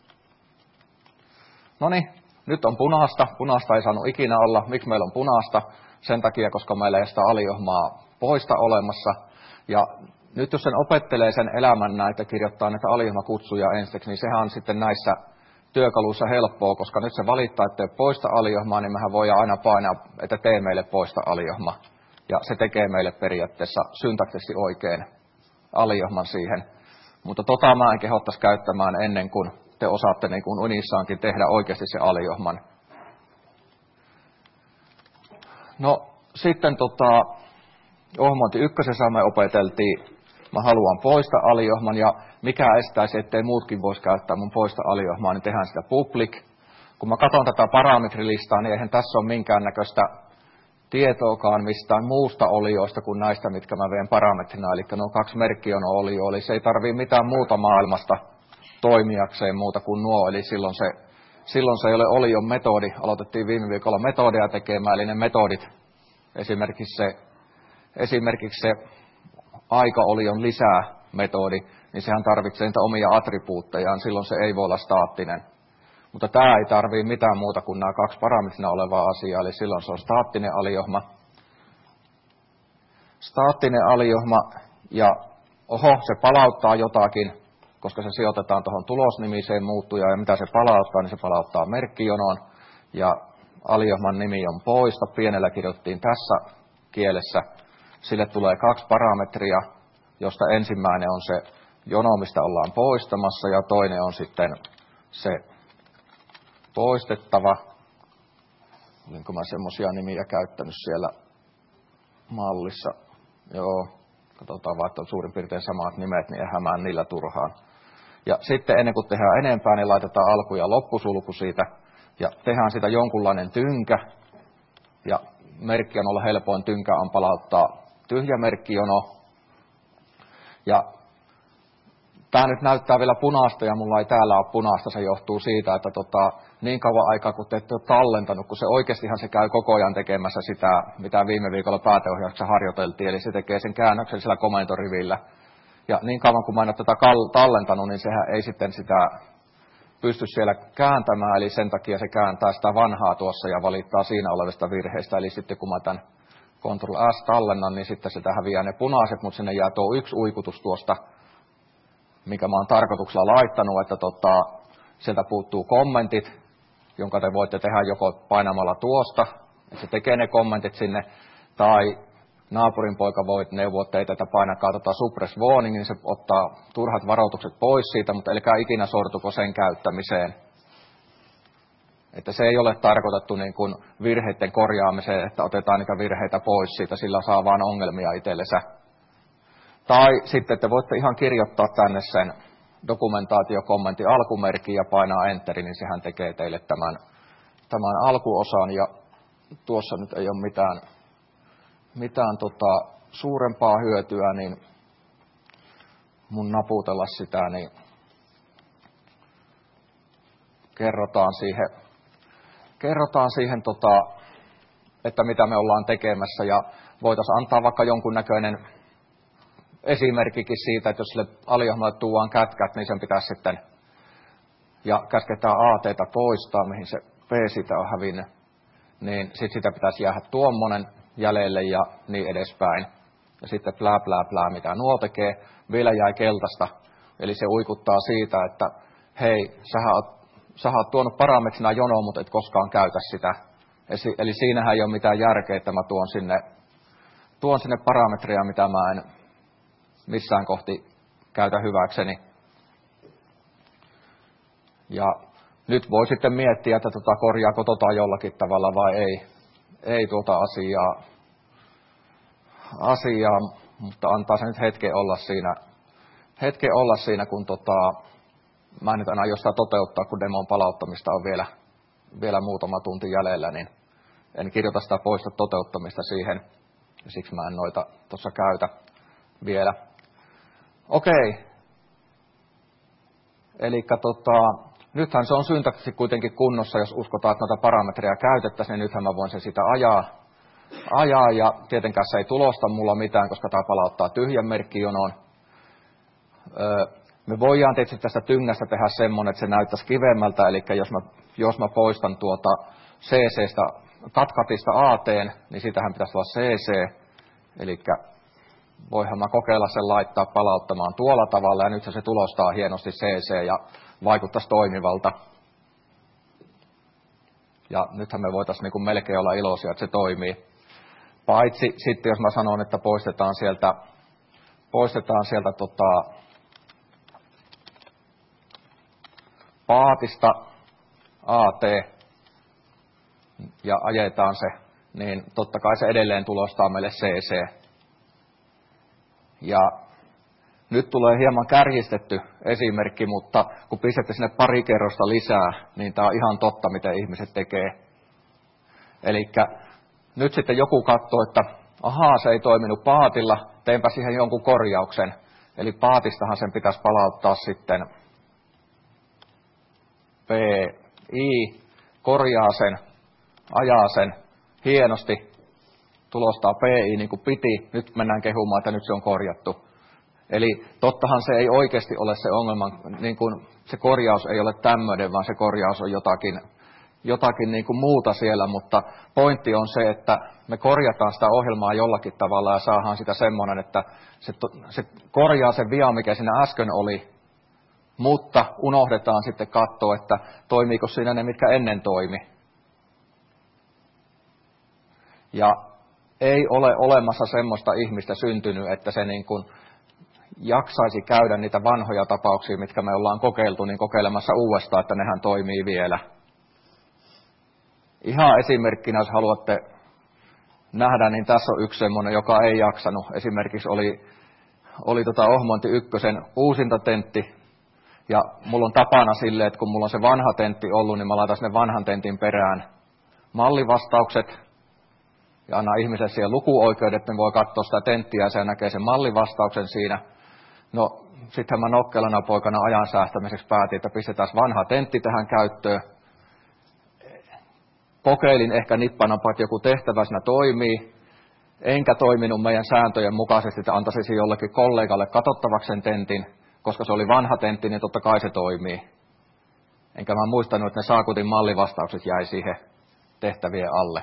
Noniin, nyt on punaista. Punaista ei saanut ikinä olla. Miksi meillä on punaista? Sen takia, koska meillä ei sitä aliohmaa poista olemassa. Ja nyt jos sen opettelee sen elämän näitä, kirjoittaa näitä aliohmakutsuja ensiksi, niin sehän on sitten näissä työkaluissa helppoa, koska nyt se valittaa, että ei poista aliohmaa, niin mehän voidaan aina painaa, että tee meille poista aliohma. Ja se tekee meille periaatteessa syntaktisesti oikein aliohman siihen. Mutta tota mä en kehottaisi käyttämään ennen kuin te osaatte niin kuin unissaankin tehdä oikeasti se aliohman. No sitten tota, ohjelmointi ykkösessä me opeteltiin, mä haluan poistaa aliohman ja mikä estäisi, ettei muutkin voisi käyttää mun poista aliohmaa, niin tehdään sitä public. Kun mä katson tätä parametrilistaa, niin eihän tässä ole minkäännäköistä tietoakaan mistään muusta olioista kuin näistä, mitkä mä vien parametrina. Eli nuo kaksi merkkiono-olioa, eli se ei tarvii mitään muuta maailmasta toimijakseen muuta kuin nuo. Eli silloin se, silloin se ei ole olion metodi. Aloitettiin viime viikolla metodeja tekemään, eli ne metodit, esimerkiksi se, esimerkiksi se aika-olion lisää metodi, niin sehän tarvitsee niitä omia attribuuttejaan, silloin se ei voi olla staattinen. Mutta tämä ei tarvitse mitään muuta kuin nämä kaksi parametrina olevaa asiaa, eli silloin se on staattinen aliohma. Staattinen aliohma, ja oho, se palauttaa jotakin, koska se sijoitetaan tuohon tulosnimiseen muuttujaan, ja mitä se palauttaa, niin se palauttaa merkkijonoon, ja aliohman nimi on poista, pienellä kirjoittiin tässä kielessä. Sille tulee kaksi parametria, josta ensimmäinen on se jono, mistä ollaan poistamassa, ja toinen on sitten se poistettava. Olinko mä semmoisia nimiä käyttänyt siellä mallissa? Joo, katsotaan vaan, että on suurin piirtein samat nimet, niin ei hämää niillä turhaan. Ja sitten ennen kuin tehdään enempää, niin laitetaan alku- ja loppusulku siitä, ja tehdään sitä jonkunlainen tynkä, ja merkkijonolla helpoin tynkä on palauttaa tyhjä merkkijono. Ja tämä nyt näyttää vielä punaista ja mulla ei täällä ole punaista, se johtuu siitä, että tota, niin kauan aikaa kun te ette ole tallentanut, kun se oikeastihan se käy koko ajan tekemässä sitä, mitä viime viikolla pääteohjauksessa harjoiteltiin, eli se tekee sen käännöksen sillä komentorivillä. Ja niin kauan kun mä en ole tätä tallentanut, niin sehän ei sitten sitä pysty siellä kääntämään, eli sen takia se kääntää sitä vanhaa tuossa ja valittaa siinä olevista virheistä, eli sitten kun mä tämän Ctrl S tallennan, niin sitten sitä häviää ne punaiset, mutta sinne jää tuo yksi uikutus tuosta, minkä mä oon tarkoituksella laittanut, että tota, sieltä puuttuu kommentit, jonka te voitte tehdä joko painamalla tuosta, että se tekee ne kommentit sinne, tai naapurin poika voi neuvoa teitä, että painakaa tota suppress warning, niin se ottaa turhat varoitukset pois siitä, mutta älkää ikinä sortuko sen käyttämiseen. Että se ei ole tarkoitettu niin kuin virheiden korjaamiseen, että otetaan niitä virheitä pois siitä, sillä saa vaan ongelmia itsellensä. Tai sitten te voitte ihan kirjoittaa tänne sen dokumentaatiokommentin alkumerkin ja painaa enteri, niin sehän tekee teille tämän, tämän alkuosan. Ja tuossa nyt ei ole mitään, mitään tota suurempaa hyötyä, niin mun naputella sitä, niin kerrotaan siihen, kerrotaan siihen tota, että mitä me ollaan tekemässä, ja voitaisiin antaa vaikka jonkunnäköinen esimerkkikin siitä, että jos sille aliohjelmalle tuodaan kätkät, niin sen pitäisi sitten, ja käsketään A T:tä poistaa, mihin se P siitä on hävinnyt, niin sitten sitä pitäisi jäädä tuommoinen jäljelle ja niin edespäin. Ja sitten plää, plää, plää, mitä nuo tekee, vielä jäi keltaista. Eli se uikuttaa siitä, että hei, sähän oot, sähän oot tuonut parametrina jonoon, mutta et koskaan käytä sitä. Eli siinähän ei ole mitään järkeä, että mä tuon sinne, tuon sinne parametria, mitä mä en missään kohti käytä hyväkseni. Ja nyt voi sitten miettiä, että tota, korjaako tota jollakin tavalla vai ei, ei tuota asiaa, asiaa, mutta antaa se nyt hetken olla siinä, hetken olla siinä kun tota, mä en nyt aina jostain toteuttaa, kun demon palauttamista on vielä, vielä muutama tunti jäljellä, niin en kirjoita sitä poista toteuttamista siihen, ja siksi mä en noita tuossa käytä vielä. Okei. Eli tota, nythän se on syntaksisesti kuitenkin kunnossa, jos uskotaan, että noita parametreja käytettäisiin, niin nythän mä voin sen sitä ajaa. ajaa ja tietenkään se ei tulosta mulla mitään, koska tämä palauttaa tyhjän merkkijonon. Öö, me voidaan tietysti tästä tyngästä tehdä semmoinen, että se näyttäisi kivemmältä, eli jos mä, jos mä poistan tuota C C:stä, katkatista A T:n, niin siitähän pitäisi olla C C, eli voihan mä kokeilla sen laittaa palauttamaan tuolla tavalla, ja nyt se tulostaa hienosti C C ja vaikuttaisi toimivalta. Ja nythän me voitaisiin niin kuin melkein olla iloisia, että se toimii. Paitsi sitten, jos mä sanon, että poistetaan sieltä, poistetaan sieltä tota, paatista A T ja ajetaan se, niin totta kai se edelleen tulostaa meille C C. Ja nyt tulee hieman kärjistetty esimerkki, mutta kun pistätte sinne pari kerrosta lisää, niin tämä on ihan totta, miten ihmiset tekee. Eli nyt sitten joku katsoo, että ahaa, se ei toiminut paatilla, teinpä siihen jonkun korjauksen. Eli paatistahan sen pitäisi palauttaa sitten P I, korjaa sen, ajaa sen hienosti, tulostaa P I niin kuin piti, nyt mennään kehumaan, että nyt se on korjattu. Eli tottahan se ei oikeasti ole se ongelma, niin kuin se korjaus ei ole tämmöinen, vaan se korjaus on jotakin, jotakin niin kuin muuta siellä, mutta pointti on se, että me korjataan sitä ohjelmaa jollakin tavalla ja saadaan sitä semmoinen, että se, se korjaa sen vian, mikä siinä äsken oli, mutta unohdetaan sitten katsoa, että toimiiko siinä ne, mitkä ennen toimi. Ja ei ole olemassa semmoista ihmistä syntynyt, että se niin kuin jaksaisi käydä niitä vanhoja tapauksia, mitkä me ollaan kokeiltu, niin kokeilemassa uudestaan, että nehän toimii vielä. Ihan esimerkkinä, jos haluatte nähdä, niin tässä on yksi semmoinen, joka ei jaksanut. Esimerkiksi oli, oli tota Ohmonti ykkösen uusinta tentti, ja mulla on tapana silleen, että kun mulla on se vanha tentti ollut, niin mä laitan sinne vanhan tentin perään mallivastaukset, ja anna ihmiselle siihen lukuoikeudet, että ne voi katsoa sitä tenttiä ja se näkee sen mallivastauksen siinä. No, sittenhän mä nokkelana poikana ajan säästämiseksi päätin, että pistetään vanha tentti tähän käyttöön. Kokeilin ehkä nippanapa, että joku tehtävä siinä toimii. Enkä toiminut meidän sääntöjen mukaisesti, että antaisin jollekin kollegalle katsottavaksi sen tentin, koska se oli vanha tentti, niin totta kai se toimii. Enkä mä muistanut, että ne saakutin mallivastaukset jäi siihen tehtävien alle.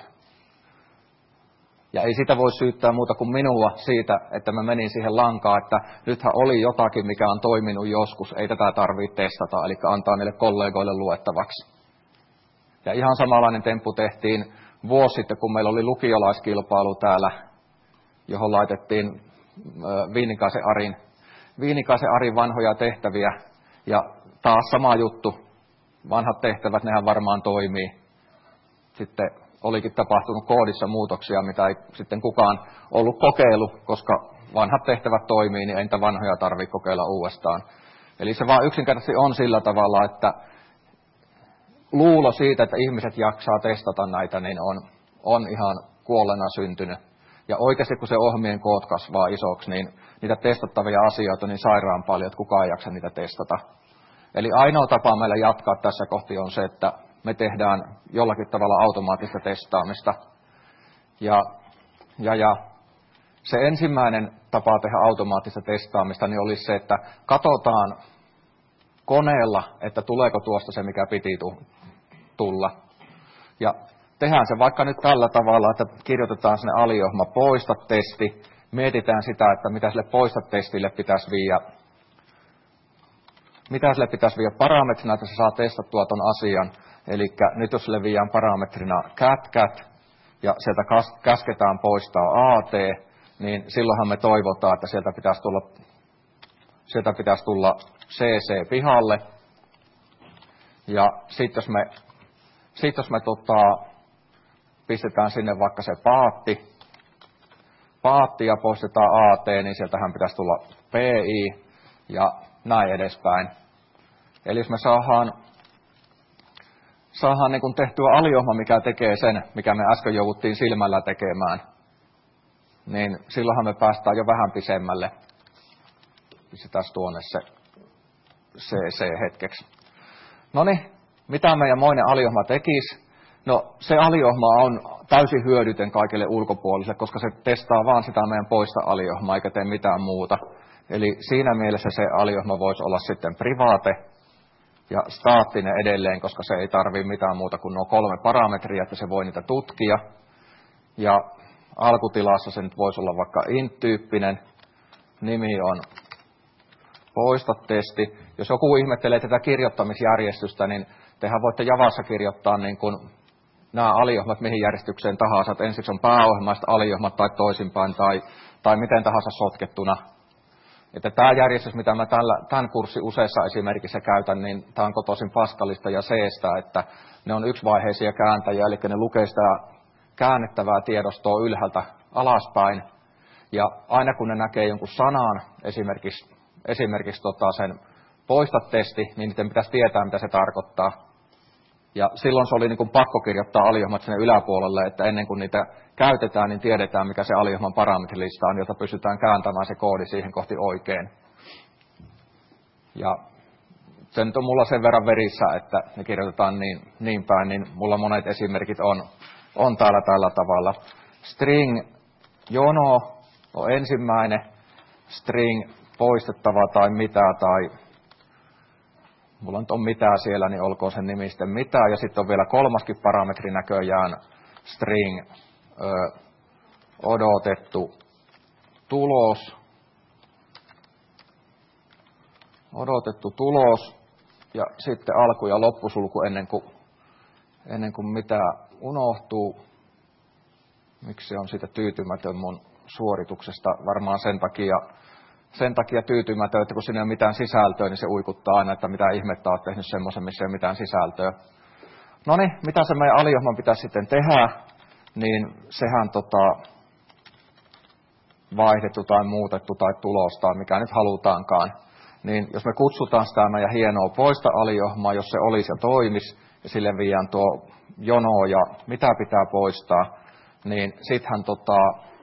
Ja ei sitä voi syyttää muuta kuin minua siitä, että mä menin siihen lankaan, että nythän oli jotakin, mikä on toiminut joskus, ei tätä tarvitse testata, eli antaa niille kollegoille luettavaksi. Ja ihan samanlainen temppu tehtiin vuosi sitten, kun meillä oli lukiolaiskilpailu täällä, johon laitettiin Viinikaisen Arin, Viinikaisen Arin vanhoja tehtäviä. Ja taas sama juttu, vanhat tehtävät, nehän varmaan toimii. Sitten olikin tapahtunut koodissa muutoksia, mitä ei sitten kukaan ollut kokeillut, koska vanhat tehtävät toimii, niin ei niitä vanhoja tarvitse kokeilla uudestaan. Eli se vaan yksinkertaisesti on sillä tavalla, että luulo siitä, että ihmiset jaksaa testata näitä, niin on, on ihan kuollena syntynyt. Ja oikeasti kun se ohjelmien koot kasvaa isoksi, niin niitä testattavia asioita on niin sairaan paljon, että kukaan ei jaksa niitä testata. Eli ainoa tapa meillä jatkaa tässä kohti on se, että me tehdään jollakin tavalla automaattista testaamista. Ja, ja, ja se ensimmäinen tapa tehdä automaattista testaamista niin olisi se, että katsotaan koneella, että tuleeko tuosta se, mikä piti tulla. Ja tehdään se vaikka nyt tällä tavalla, että kirjoitetaan sinne aliohjelma poista-testi, mietitään sitä, että mitä sille poista-testille pitäisi viedä, mitä sille pitäisi viedä parametrina, että se saa testattua ton asian. Eli nyt jos sille viedään parametrina cat cat ja sieltä käsketään poistaa at, niin silloinhan me toivotaan, että sieltä pitäisi tulla, sieltä pitäisi tulla cc pihalle. Ja sitten jos me, sit jos me tota, pistetään sinne vaikka se paatti, paatti ja poistetaan at, niin sieltähän pitäisi tulla pi ja näin edespäin. Eli jos me saadaan, saadaan niin kuin tehtyä aliohjelma, mikä tekee sen, mikä me äsken jouduttiin silmällä tekemään, niin silloinhan me päästään jo vähän pisemmälle. Pistetään tuonne se cc hetkeksi. No niin, mitä meidän moinen aliohjelma tekisi? No se aliohjelma on täysin hyödytön kaikille ulkopuolisille, koska se testaa vaan sitä meidän poista aliohjelmaa eikä tee mitään muuta. Eli siinä mielessä se aliohjelma voisi olla sitten privaate ja staattinen edelleen, koska se ei tarvitse mitään muuta kuin nuo kolme parametria, että se voi niitä tutkia. Ja alkutilassa se nyt voisi olla vaikka int-tyyppinen, nimi on poista-testi. Jos joku ihmettelee tätä kirjoittamisjärjestystä, niin tehän voitte Javassa kirjoittaa niin kuin nämä aliohjelmat mihin järjestykseen tahansa, että ensiksi on pääohjelmaiset aliohjelmat tai toisinpäin tai, tai miten tahansa sotkettuna. Että tämä järjestys, mitä mä tällä, tämän kurssin useissa esimerkissä käytän, niin tämä on kotoisin Pascalista ja C:stä, että ne on yksivaiheisia kääntäjiä, eli ne lukee sitä käännettävää tiedostoa ylhäältä alaspäin. Ja aina kun ne näkee jonkun sanan, esimerkiksi, esimerkiksi tota sen poista-testi, niin niiden pitäisi tietää, mitä se tarkoittaa. Ja silloin se oli niin kuin pakko kirjoittaa aliohjelmat sinne yläpuolelle, että ennen kuin niitä käytetään, niin tiedetään, mikä se aliohjelman parametrilista on, jota pystytään kääntämään se koodi siihen kohti oikein. Ja se nyt on mulla sen verran verissä, että ne kirjoitetaan niin, niin päin, niin mulla monet esimerkit on, on täällä tällä tavalla. String jono on ensimmäinen, string poistettava tai mitä, tai mulla nyt on mitään siellä, niin olkoon sen nimi sitten mitään. Ja sitten on vielä kolmaskin parametri näköjään, string ö, odotettu tulos. Odotettu tulos. Ja sitten alku- ja loppusulku ennen kuin, ennen kuin mitä unohtuu. Miksi se on siitä tyytymätön mun suorituksesta? Varmaan sen takia, sen takia tyytymätön, että kun siinä ei ole mitään sisältöä, niin se uikuttaa aina, että mitä ihmettä olet tehnyt semmoisen, missä ei ole mitään sisältöä. No niin, mitä se meidän aliohjelman pitäisi sitten tehdä, niin sehän tota, vaihdettu tai muutettu tai tulos tai mikä nyt halutaankaan. Niin jos me kutsutaan sitä meidän hienoa poista aliohjelmaa, jos se olisi ja toimisi, ja sille viedään tuo jono ja mitä pitää poistaa, niin sittenhän tota,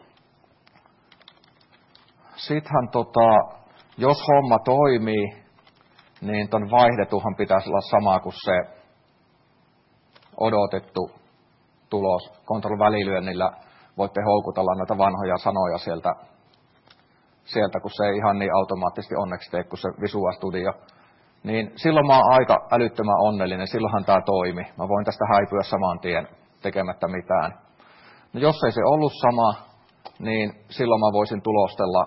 sittenhän tota, jos homma toimii, niin ton vaihdetuhan pitäisi olla sama kuin se odotettu tulos. Control-välilyönnillä voitte houkutella näitä vanhoja sanoja sieltä, sieltä, kun se ei ihan niin automaattisesti onneksi tee kuin se Visual Studio. Niin silloin mä oon aika älyttömän onnellinen, silloinhan tää toimi. Mä voin tästä häipyä saman tien tekemättä mitään. No jos ei se ollut sama, niin silloin mä voisin tulostella,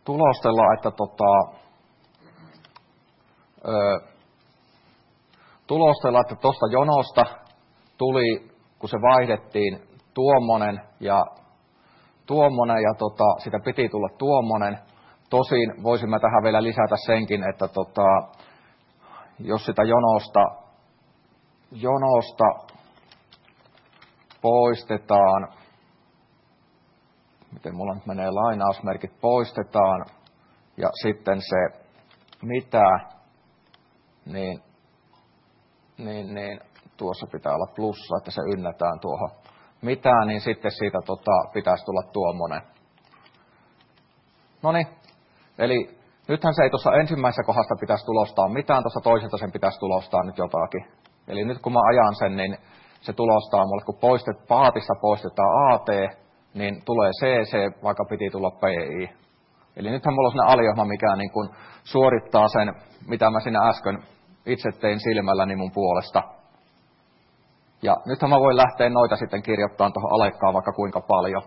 tulostella että tota, ö, tulostella, että tuosta jonosta tuli, kun se vaihdettiin, tuommoinen ja tuommoinen ja tota, sitä piti tulla tuommoinen. Tosin voisimme tähän vielä lisätä senkin, että tota, jos sitä jonosta, jonosta poistetaan, miten mulla nyt menee lainausmerkit, poistetaan ja sitten se mitä, niin, niin, niin tuossa pitää olla plussa, että se ynnätään tuohon mitään, niin sitten siitä tota, pitäisi tulla tuommoinen. Noniin, eli nythän se ei tuossa ensimmäisessä kohdassa pitäisi tulostaa mitään, tuossa toisesta sen pitäisi tulostaa nyt jotakin. Eli nyt kun mä ajan sen, niin se tulostaa mulle, kun poistet, paatista poistetaan A T, niin tulee C C, vaikka piti tulla P I. Eli nythän mulla on sellainen aliohma, mikä niin kuin suorittaa sen, mitä mä siinä äsken itse tein silmälläni mun puolesta. Ja nythän mä voin lähteä noita sitten kirjoittamaan tuohon alekkaan vaikka kuinka paljon.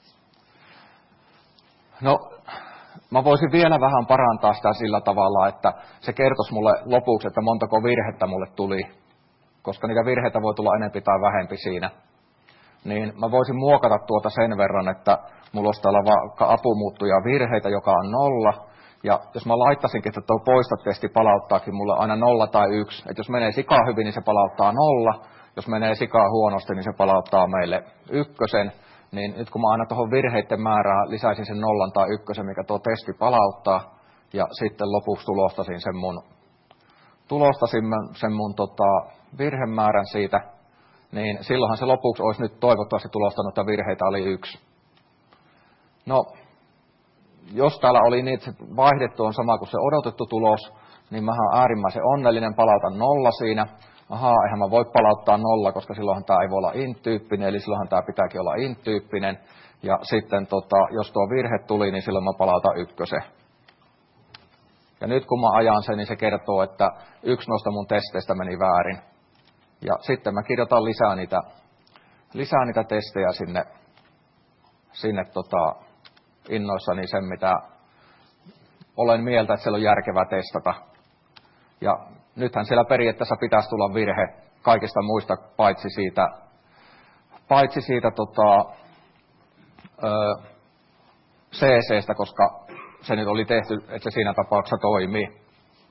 No, mä voisin vielä vähän parantaa sitä sillä tavalla, että se kertoisi mulle lopuksi, että montako virhettä mulle tuli. Koska niitä virheitä voi tulla enempi tai vähempi siinä. Niin mä voisin muokata tuota sen verran, että mulla olisi täällä vaikka apumuuttuja virheitä, joka on nolla. Ja jos mä laittaisinkin, että tuo poista-testi palauttaakin mulle aina nolla tai yksi. Että jos menee sikaa hyvin, niin se palauttaa nolla. Jos menee sikaa huonosti, niin se palauttaa meille ykkösen. Niin nyt kun mä aina tuohon virheiden määrään lisäisin sen nollan tai ykkösen, mikä tuo testi palauttaa. Ja sitten lopuksi tulostasin sen mun, tulostasin sen mun tota, virhemäärän siitä. Niin silloinhan se lopuksi olisi nyt toivottavasti tulostanut, että virheitä oli yksi. No, jos täällä oli niin, että se vaihdettu on sama kuin se odotettu tulos, niin mähän olen äärimmäisen onnellinen, palautan nolla siinä. Ahaa, eihän mä voi palauttaa nolla, koska silloinhan tämä ei voi olla int-tyyppinen, eli silloinhan tämä pitääkin olla int-tyyppinen. Ja sitten tota, jos tuo virhe tuli, niin silloin mä palautan ykkösen. Ja nyt kun mä ajan sen, niin se kertoo, että yksi noista mun testeistä meni väärin. Ja sitten mä kirjoitan lisää niitä, lisää niitä testejä sinne, sinne tota, innoissani sen, mitä olen mieltä, että siellä on järkevää testata. Ja nythän siellä periaatteessa pitäisi tulla virhe kaikista muista, paitsi siitä, paitsi siitä tota, ö, C C:stä, koska se nyt oli tehty, että se siinä tapauksessa toimii.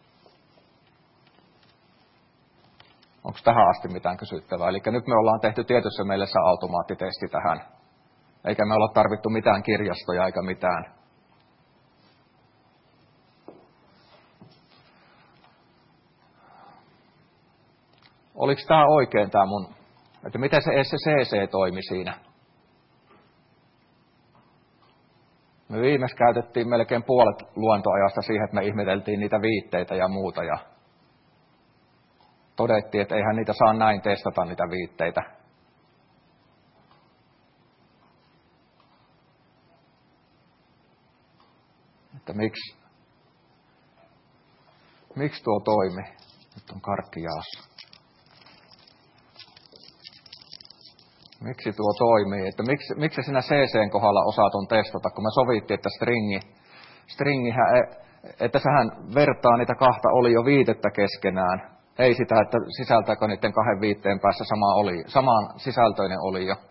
Onko tähän asti mitään kysyttävää? Eli nyt me ollaan tehty tietyssä mielessä automaattitesti tähän. Eikä me olla tarvittu mitään kirjastoja eikä mitään. Oliko tämä oikein tämä mun, että miten se S C C toimi siinä? Me viimeksi käytettiin melkein puolet luontoajasta siihen, että me ihmeteltiin niitä viitteitä ja muuta. Ja todettiin, että eihän niitä saa näin testata, niitä viitteitä. Että miksi, miksi tuo toimi? Nyt on karkki jaossa. Miksi tuo toimii? Että miksi, miksi sinä C C:n kohdalla osaat testata, kun me sovittiin, että stringi, stringihän, että sehän vertaa niitä kahta oli jo viitettä keskenään. Ei sitä, että sisältääkö niiden kahden viitteen päässä sama oli, samaan sisältöinen oli jo.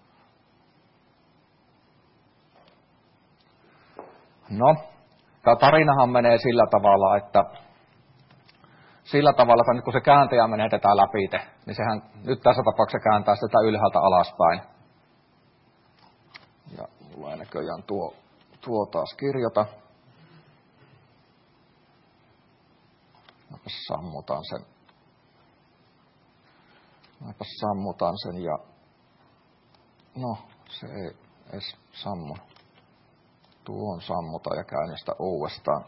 No, tämä tarinahan menee sillä tavalla, että sillä tavalla, että nyt kun se kääntäjä menee tätä läpi, niin sehän nyt tässä tapauksessa kääntää sitä ylhäältä alaspäin. Ja mulla ei näköjään tuo, tuo taas kirjoita. Mäpäs sammutan sen. Mäpäs sammutan sen ja no, se ei edes sammu. Tuon sammuta ja käynnistä uudestaan.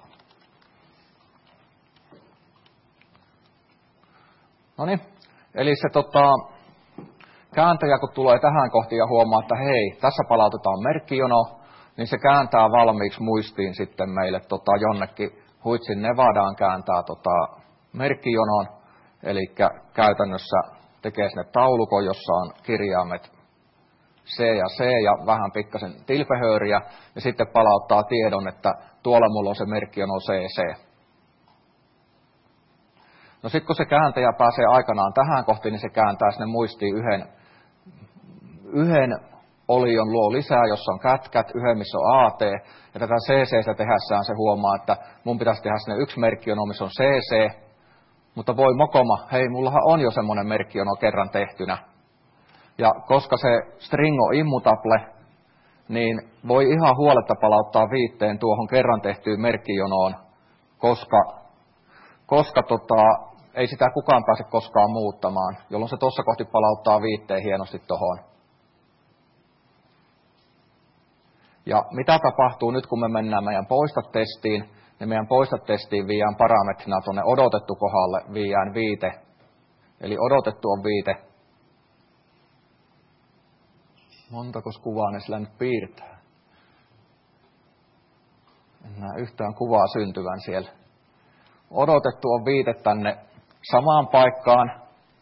Noniin, eli se tota, kääntäjä kun tulee tähän kohtiin ja huomaa, että hei, tässä palautetaan merkkijono, niin se kääntää valmiiksi muistiin sitten meille tota, jonnekin Huitsin Nevadaan kääntää tota, merkkijonon, eli käytännössä tekee sinne taulukon, jossa on kirjaimet C ja C ja vähän pikkasen tilpehööriä, ja sitten palauttaa tiedon, että tuolla mulla on se merkkijono C C. No sitten kun se kääntäjä pääsee aikanaan tähän kohtiin, niin se kääntää sinne muistiin yhden, yhden olion luo lisää, jossa on kätkät, yhden missä on A T. Ja tätä C C:stä tehässään se huomaa, että mun pitäisi tehdä sinne yksi merkkiono, missä on C C. Mutta voi mokoma, hei, mullahan on jo semmoinen merkkiono kerran tehtynä. Ja koska se string on immutable, niin voi ihan huoletta palauttaa viitteen tuohon kerran tehtyyn merkkijonoon, koska, koska tota, ei sitä kukaan pääse koskaan muuttamaan, jolloin se tuossa kohti palauttaa viitteen hienosti tuohon. Ja mitä tapahtuu nyt, kun me mennään meidän poista-testiin, niin meidän poista-testiin viiään parametrina tuonne odotettu kohdalle viiään viite. Eli odotettu on viite. Montakos kuvaa ne sillä nyt piirtää? En näe yhtään kuvaa syntyvän siellä. Odotettu on viite tänne samaan paikkaan.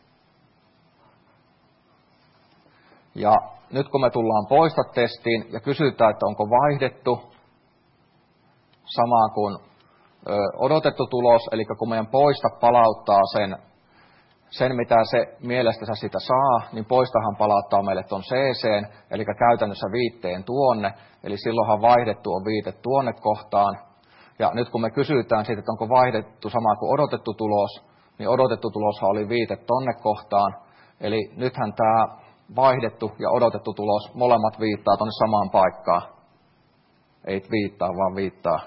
Ja nyt kun me tullaan poista-testiin ja kysytään, että onko vaihdettu sama kuin ö, odotettu tulos, eli kun meidän poista palauttaa sen, sen mitä se mielestänsä sitä saa, niin poistahan palauttaa meille tuon C C:n, eli käytännössä viitteen tuonne, eli silloinhan vaihdettu on viite tuonne kohtaan. Ja nyt kun me kysytään siitä, että onko vaihdettu sama kuin odotettu tulos, niin odotettu tuloshan oli viite tonne kohtaan, eli nythän tämä vaihdettu ja odotettu tulos, molemmat viittaa tuonne samaan paikkaan. Ei viittaa, vaan viittaa.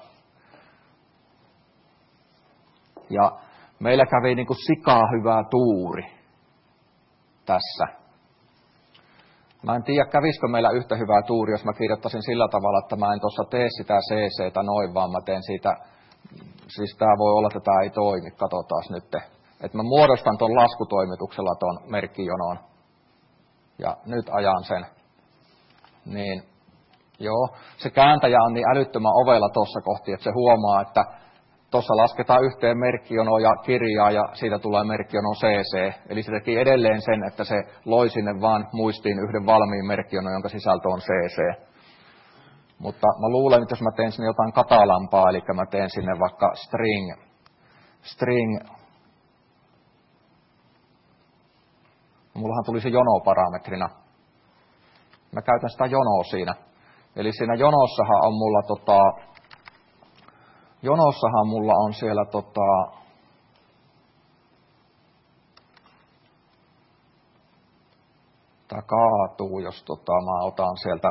Ja meillä kävi niin kuin sikaa hyvää tuuri tässä. Mä en tiedä, kävisikö meillä yhtä hyvää tuuri, jos mä kirjoittaisin sillä tavalla, että mä en tuossa tee sitä C C:tä noin, vaan mä teen siitä, siis tää voi olla, että tää ei toimi, katsotaan nyt. Että mä muodostan ton laskutoimituksella ton merkkijonoon. Ja nyt ajan sen. Niin, joo, se kääntäjä on niin älyttömän ovella tuossa kohti, että se huomaa, että tuossa lasketaan yhteen merkkijono ja kirjaa ja siitä tulee merkkijono C C. Eli se teki edelleen sen, että se loi sinne vaan muistiin yhden valmiin merkkijonon, jonka sisältö on C C. Mutta mä luulen, että jos mä teen sinne jotain katalampaa, eli mä teen sinne vaikka string, string, mullahan tuli se jono-parametrina. Mä käytän sitä jonoa siinä. Eli siinä jonossahan on mulla tota, jonossahan mulla on siellä tota, tää kaatuu, jos tota, mä otan sieltä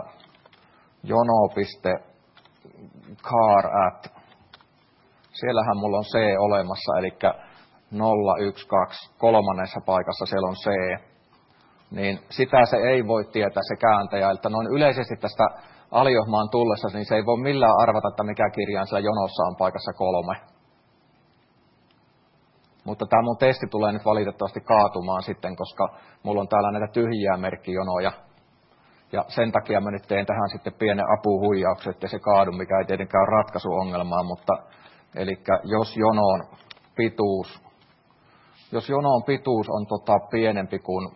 jono.car at, siellähän mulla on C olemassa, eli nolla, yksi, kaksi, kolmannessa paikassa siellä on C, niin sitä se ei voi tietää se kääntäjä, että noin yleisesti tästä aliohmaan tullessa, niin se ei voi millään arvata, että mikä kirjain siellä jonossa on paikassa kolme. Mutta tämä mun testi tulee nyt valitettavasti kaatumaan sitten, koska mulla on täällä näitä tyhjiä merkkijonoja. Ja sen takia mä nyt teen tähän sitten pienen apuhuijauksen, että se kaadu, mikä ei tietenkään ole ratkaisuongelmaa, mutta eli jos jonon pituus, jos jonon pituus on tota pienempi kuin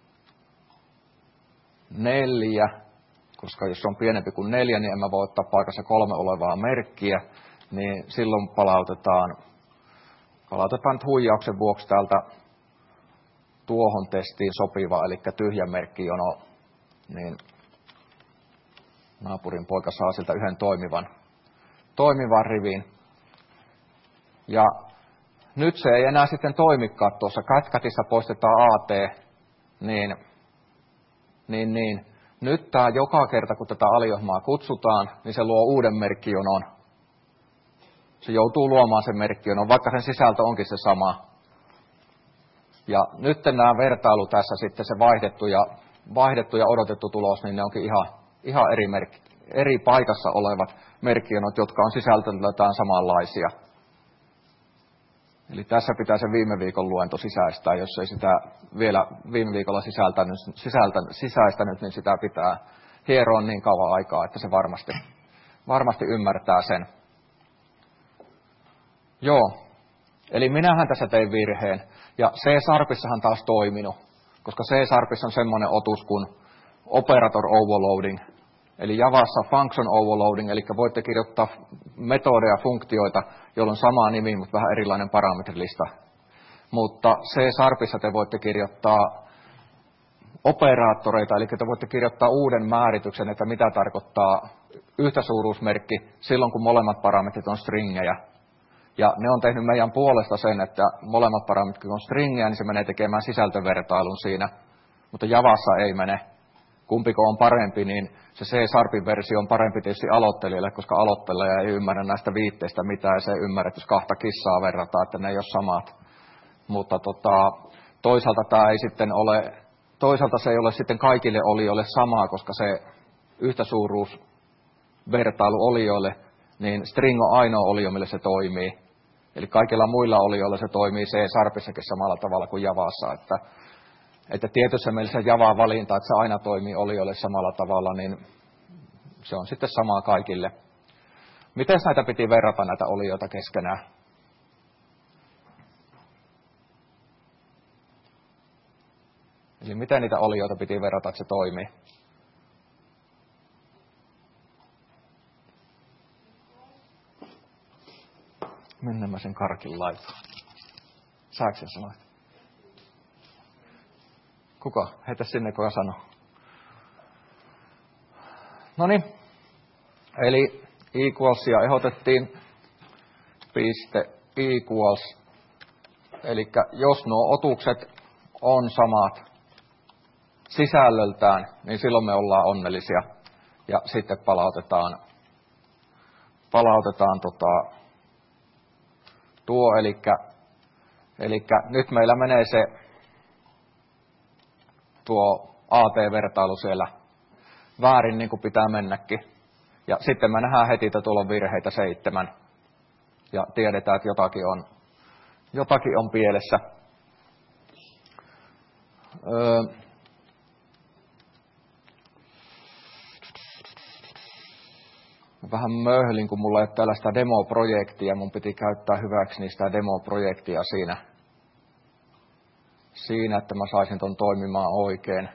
neljä, koska jos on pienempi kuin neljä, niin en mä voi ottaa paikassa kolme olevaa merkkiä, niin silloin palautetaan, palautetaan nyt huijauksen vuoksi täältä tuohon testiin sopiva, eli tyhjä merkkijono, niin naapurin poika saa siltä yhden toimivan, toimivan rivin. Ja nyt se ei enää sitten toimikaan tuossa. Kätkätissä poistetaan A T, niin, niin, niin. Nyt tämä joka kerta, kun tätä aliohmaa kutsutaan, niin se luo uuden merkkijonon. Se joutuu luomaan sen merkkijonon, vaikka sen sisältö onkin se sama. Ja nyt nämä vertailu tässä sitten, se vaihdettu ja, vaihdettu ja odotettu tulos, niin ne onkin ihan, ihan eri, merkki, eri paikassa olevat merkkijonot, jotka on sisältöltään samanlaisia. Eli tässä pitää se viime viikon luento sisäistää, jos ei sitä vielä viime viikolla sisältänyt, sisältänyt, sisäistänyt, niin sitä pitää hieroa niin kauan aikaa, että se varmasti, varmasti ymmärtää sen. Joo, eli minähän tässä tein virheen, ja C-sharpissahan taas toiminut, koska C-sharpissa on semmoinen otus kuin operator overloading, eli Javassa function overloading, eli voitte kirjoittaa metodeja, funktioita, joilla on sama nimi, mutta vähän erilainen parametrilista. Mutta C-sharpissa te voitte kirjoittaa operaattoreita, eli te voitte kirjoittaa uuden määrityksen, että mitä tarkoittaa yhtäsuuruusmerkki silloin, kun molemmat parametrit on stringejä. Ja ne on tehnyt meidän puolesta sen, että molemmat parametrit on stringejä, niin se menee tekemään sisältövertailun siinä. Mutta Javassa ei mene. Kumpiko on parempi, niin se C-sharpin versio on parempi tietysti aloittelijalle, koska aloittelija ei ymmärrä näistä viitteistä mitään, ja se ei ymmärrä, että jos kahta kissaa verrataan, että ne ei ole samat. Mutta tota, toisaalta tämä ei sitten ole, toisaalta se ei ole sitten kaikille olijoille samaa, koska se yhtäsuuruusvertailu olijoille, niin string on ainoa olio, millä se toimii. Eli kaikilla muilla olioilla se toimii C-sharpissakin samalla tavalla kuin Javassa, että Että tietyssä mielessä Javan valinta, että se aina toimii olioille samalla tavalla, niin se on sitten samaa kaikille. Miten näitä piti verrata näitä olioita keskenään? Eli miten niitä olioita piti verrata, että se toimii? Minne mä sen karkin laitan? Saatko sen sanoa? Kuka? Heitä sinne, kuka sanoo. Noniin. Eli equalsia ehdotettiin. Piste equals. Eli jos nuo otukset on samat sisällöltään, niin silloin me ollaan onnellisia. Ja sitten palautetaan, palautetaan tota, tuo. Eli, eli nyt meillä menee se tuo A T-vertailu siellä väärin, niin kuin pitää mennäkin. Ja sitten me nähdään heti, että tuolla on virheitä seitsemän. Ja tiedetään, että jotakin on, jotakin on pielessä. Öö. Vähän möhlin, kun mulla ei ole tällaista demoprojektia. Mun piti käyttää hyväksi niistä demoprojektia siinä. Siinä, että mä saisin ton toimimaan oikein.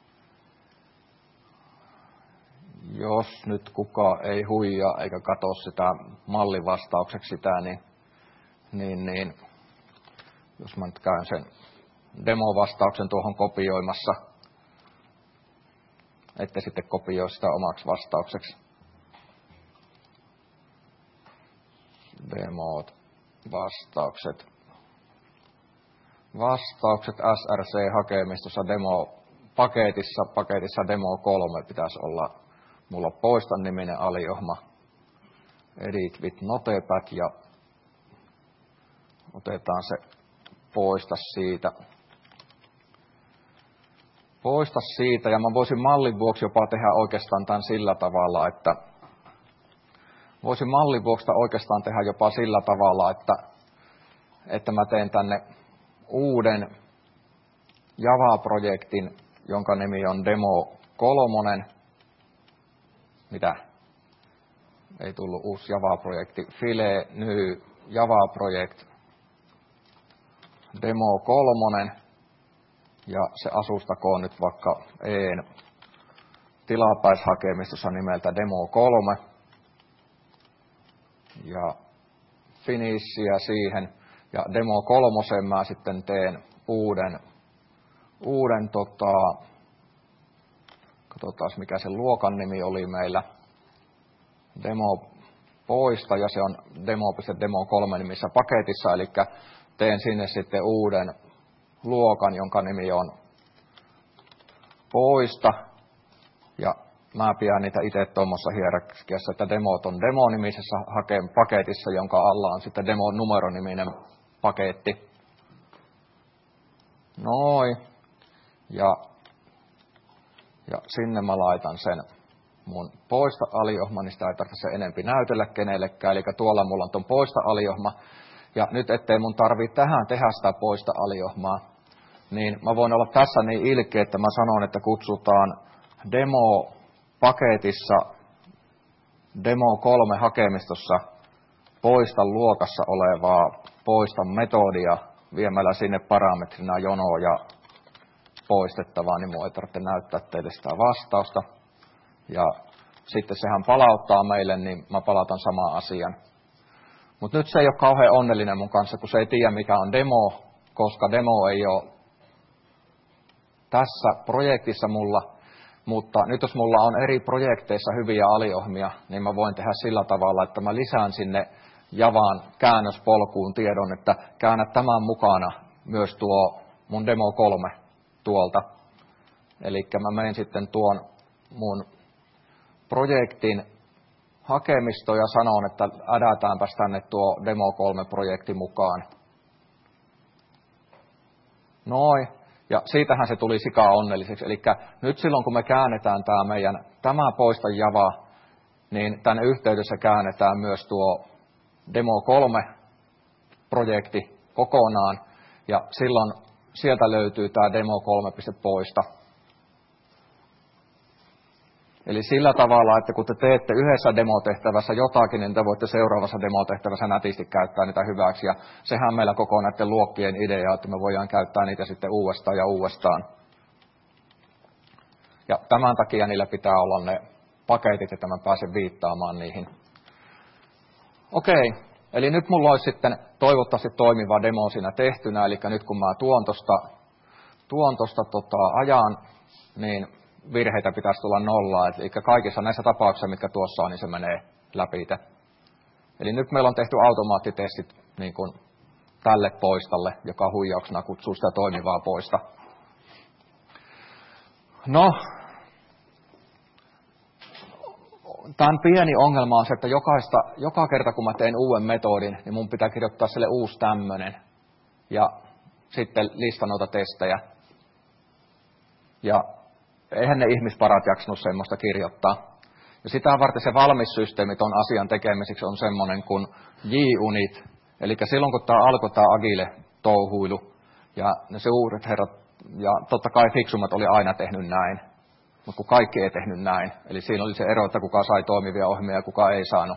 Jos nyt kukaan ei huijaa eikä katso sitä mallivastaukseksi sitä, niin, niin, niin jos mä nyt käyn sen demovastauksen tuohon kopioimassa, ette sitten kopioi sitä omaksi vastaukseksi. Demot, vastaukset. Vastaukset S R C-hakemistossa demo-paketissa, paketissa demo kolme pitäisi olla, mulla on poista niminen aliohma, edit with notepad ja otetaan se poista siitä. Poista siitä ja mä voisin mallin vuoksi jopa tehdä oikeastaan tämän sillä tavalla, että voisin mallin vuoksi oikeastaan tehdä jopa sillä tavalla, että, että mä teen tänne uuden Java-projektin, jonka nimi on demo kolme. Mitä? Ei tullut uusi Java-projekti. File, new, Java-projekt, demo kolme. Ja se asustakoon nyt vaikka een tilapäishakemistossa nimeltä demo kolme. Ja finishia siihen. Ja demo kolmosen mä sitten teen uuden, uuden tota, katsotaan mikä se luokan nimi oli meillä, demo poista, ja se on demo.demo kolme nimissä paketissa, eli teen sinne sitten uuden luokan, jonka nimi on poista, ja mä pidän niitä itse tuommoissa hierarkiassa, että demot on demo-nimisessä paketissa, jonka alla on sitten demo-numeroniminen paketti. Noin. Ja, ja sinne mä laitan sen mun poista aliohma, niin sitä ei tarvitse se enempi näytellä kenellekään. Eli tuolla mulla on ton poista aliohma. Ja nyt ettei mun tarvii tähän tehdä sitä poista aliohmaa, niin mä voin olla tässä niin ilkeä, että mä sanon, että kutsutaan demo-paketissa demo kolme hakemistossa poista luokassa olevaa poista metodia viemällä sinne parametrina jono ja poistettavaa, niin mun ei tarvitse näyttää teille sitä vastausta. Ja sitten sehän palauttaa meille, niin mä palautan saman asian. Mutta nyt se ei ole kauhean onnellinen mun kanssa, kun se ei tiedä mikä on demo koska demo ei ole tässä projektissa mulla, mutta nyt jos mulla on eri projekteissa hyviä aliohjelmia, niin mä voin tehdä sillä tavalla, että mä lisään sinne Javaan käännöspolkuun tiedon, että käännä tämän mukana myös tuo mun demo kolme tuolta. Eli mä menen sitten tuon mun projektin hakemistoon ja sanon, että ädätäänpäs tänne tuo demo kolme projekti mukaan. Noin. Ja siitähän se tuli sika onnelliseksi. Eli nyt silloin, kun me käännetään tämä meidän, tämä poista Java, niin tänne yhteydessä käännetään myös tuo demo kolme projekti kokonaan. Ja silloin sieltä löytyy tämä demo kolme poista. Eli sillä tavalla, että kun te teette yhdessä demotehtävässä jotakin, niin te voitte seuraavassa demotehtävässä nätisti käyttää niitä hyväksi. Ja sehän meillä koko näiden luokkien idea, että me voidaan käyttää niitä sitten uudestaan ja uudestaan. Ja tämän takia niillä pitää olla ne paketit, että mä pääsen viittaamaan niihin. Okei, eli nyt mulla olisi sitten toivottavasti toimiva demo siinä tehtynä. Eli nyt kun mä tuon tosta, tuon tosta tota ajan, niin virheitä pitäisi tulla nollaa, eli kaikissa näissä tapauksissa, mitkä tuossa on, niin se menee läpi. Eli nyt meillä on tehty automaattitestit niin kuin tälle poistalle, joka huijauksena kutsuu sitä toimivaa poista. No, tämän pieni ongelma on se, että jokaista, joka kerta kun mä teen uuden metodin, niin mun pitää kirjoittaa sille uusi tämmöinen ja sitten lista noita testejä. Ja eihän ne ihmisparat jaksanut semmoista kirjoittaa. Ja sitä varten se valmis systeemi ton asian tekemiseksi on semmoinen kuin JUnit. Eli silloin kun tämä alkoi tämä Agile-touhuilu, ja ne suuret herrat, ja totta kai fiksummat oli aina tehnyt näin, mutta kun kaikki ei tehnyt näin. Eli siinä oli se ero, että kuka sai toimivia ohjelmia ja kuka ei saanut.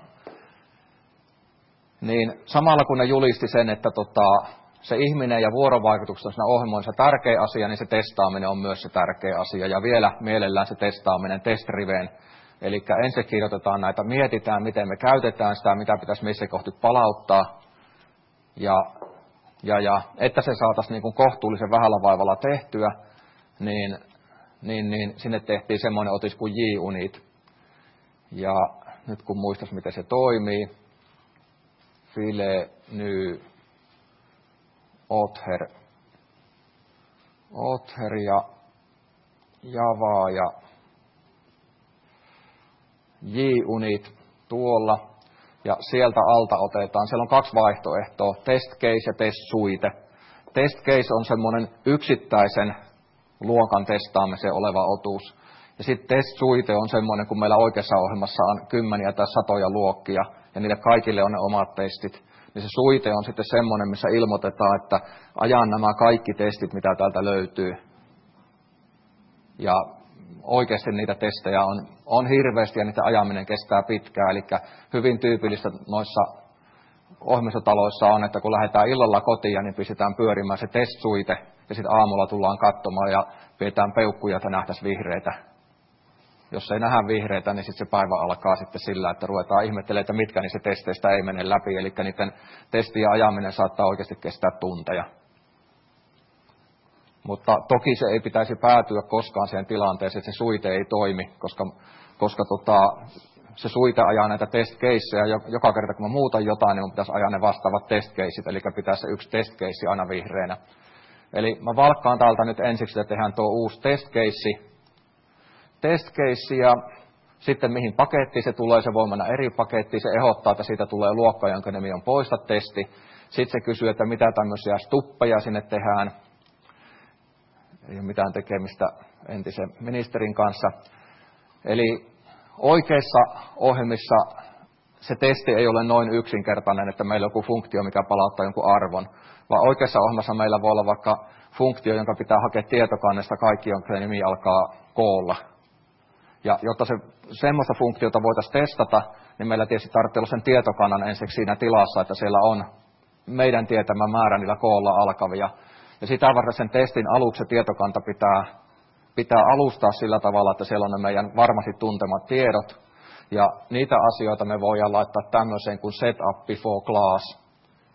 Niin samalla kun ne julisti sen, että tota, se ihminen ja vuorovaikutukset on siinä ohjelmoissa tärkeä asia, niin se testaaminen on myös se tärkeä asia. Ja vielä mielellään se testaaminen testriveen. Eli ensin kirjoitetaan näitä, mietitään, miten me käytetään sitä, mitä pitäisi missä kohti palauttaa. Ja, ja, ja että se saataisiin niin kuin kohtuullisen vähällä vaivalla tehtyä, niin, niin, niin sinne tehtiin semmoinen otis kuin JUnit. Ja nyt kun muistaisi, miten se toimii. File, ny, Other, Other ja Java ja JUnit tuolla. Ja sieltä alta otetaan, siellä on kaksi vaihtoehtoa, test case ja test suite. Test case on semmoinen yksittäisen luokan testaamiseen oleva otuus. Ja sitten test suite on semmoinen, kun meillä oikeassa ohjelmassa on kymmeniä tai satoja luokkia, ja niille kaikille on ne omat testit. Niin se suite on sitten semmoinen, missä ilmoitetaan, että ajan nämä kaikki testit, mitä täältä löytyy. Ja oikeasti niitä testejä on, on hirveästi ja niitä ajaminen kestää pitkään. Eli hyvin tyypillistä noissa ohjelmistotaloissa on, että kun lähdetään illalla kotiin, niin pistetään pyörimään se test-suite ja sitten aamulla tullaan katsomaan ja pidetään peukkuja, että nähtäisiin vihreitä. Jos ei nähdä vihreitä, niin sitten se päivä alkaa sitten sillä, että ruvetaan ihmettelemään, että mitkä niistä testeistä ei mene läpi. Eli niiden testien ajaminen saattaa oikeasti kestää tunteja. Mutta toki se ei pitäisi päätyä koskaan siihen tilanteeseen, että se suite ei toimi, koska, koska tota, se suite ajaa näitä test caseja. Joka kerta kun mä muutan jotain, niin mun pitäisi ajaa ne vastaavat test caseit, eli pitäisi se yksi test case aina vihreänä. Eli mä valkkaan täältä nyt ensiksi, että tehdään tuo uusi test case. Test case ja sitten mihin pakettiin se tulee, se voi mennä eri pakettiin, se ehdottaa, että siitä tulee luokka, jonka nimi on poista testi. Sitten se kysyy, että mitä tämmöisiä stuppeja sinne tehdään. Ei ole mitään tekemistä entisen ministerin kanssa. Eli oikeissa ohjelmissa se testi ei ole noin yksinkertainen, että meillä on joku funktio, mikä palauttaa jonkun arvon. Vaan oikeassa ohjelmassa meillä voi olla vaikka funktio, jonka pitää hakea tietokannesta kaikki, jonka nimi alkaa koolla. Ja jotta se semmoista funktiota voitaisiin testata, niin meillä tietysti tarvitsee olla sen tietokannan ensiksi siinä tilassa, että siellä on meidän tietämä määrä niillä koolla alkavia. Ja sitä varten sen testin aluksi se tietokanta pitää, pitää alustaa sillä tavalla, että siellä on ne meidän varmasti tuntemat tiedot. Ja niitä asioita me voidaan laittaa tämmöiseen kuin setup before class.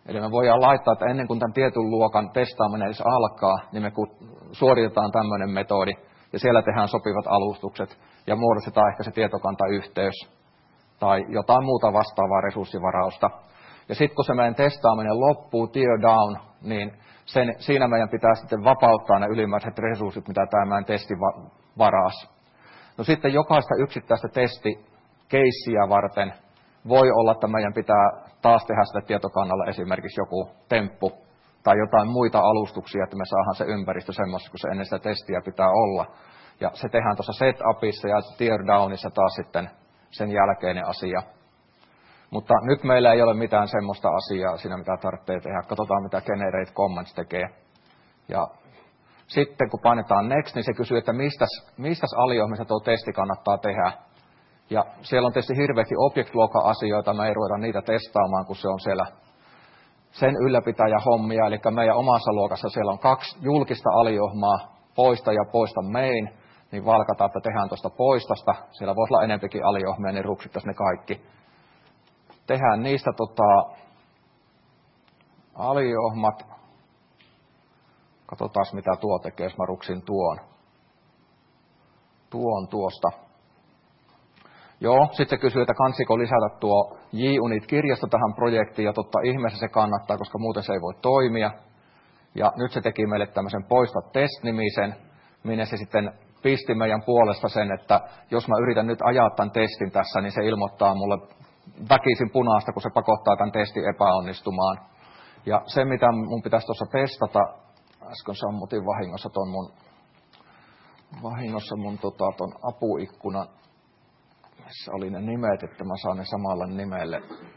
Eli me voidaan laittaa, että ennen kuin tämän tietyn luokan testaaminen edes alkaa, niin me suoritetaan tämmöinen metodi, ja siellä tehdään sopivat alustukset, ja muodostetaan ehkä se tietokantayhteys, tai jotain muuta vastaavaa resurssivarausta. Ja sitten kun se meidän testaaminen loppuu, tear down, niin sen, siinä meidän pitää sitten vapauttaa ne ylimääräiset resurssit, mitä tämä meidän testi va- varas. No sitten jokaista yksittäistä testikeissiä varten voi olla, että meidän pitää taas tehdä sitä tietokannalla esimerkiksi joku temppu tai jotain muita alustuksia, että me saadaan se ympäristö semmoista, kun se ennen sitä testiä pitää olla. Ja se tehdään tuossa setupissa ja tear downissa taas sitten sen jälkeinen asia. Mutta nyt meillä ei ole mitään semmoista asiaa siinä, mitä tarvitsee tehdä. Katsotaan, mitä generate comments tekee. Ja sitten kun painetaan next, niin se kysyy, että mistäs, mistäs aliohmissa tuo testi kannattaa tehdä. Ja siellä on tietysti hirveästi object-luokan asioita, me ei ruveta niitä testaamaan, kun se on siellä sen ylläpitäjähommia. Eli meidän omassa luokassa siellä on kaksi julkista aliohmaa, poista ja poista main, niin valkataan, että tehdään tuosta poistasta. Siellä voisi olla enempikin aliohmia, niin ruksittaisiin ne kaikki. Tehdään niistä tota, aliohmat. Katsotaan, mitä tuo tekee, jos mä ruksin tuon. Tuon tuosta. Joo, sitten se kysyy, että kansiko lisätä tuo JUnit-kirjasto tähän projektiin, ja totta ihmeessä se kannattaa, koska muuten se ei voi toimia. Ja nyt se teki meille tämmöisen poista test-nimisen, minne se sitten pisti meidän puolesta sen, että jos mä yritän nyt ajaa tämän testin tässä, niin se ilmoittaa mulle väkisin punaista, kun se pakottaa tämän testin epäonnistumaan. Ja se, mitä mun pitäisi tuossa testata, äsken sammutin vahingossa ton mun, vahingossa mun tota, ton apuikkunan, missä oli ne nimet, että mä saan ne samalle nimelle.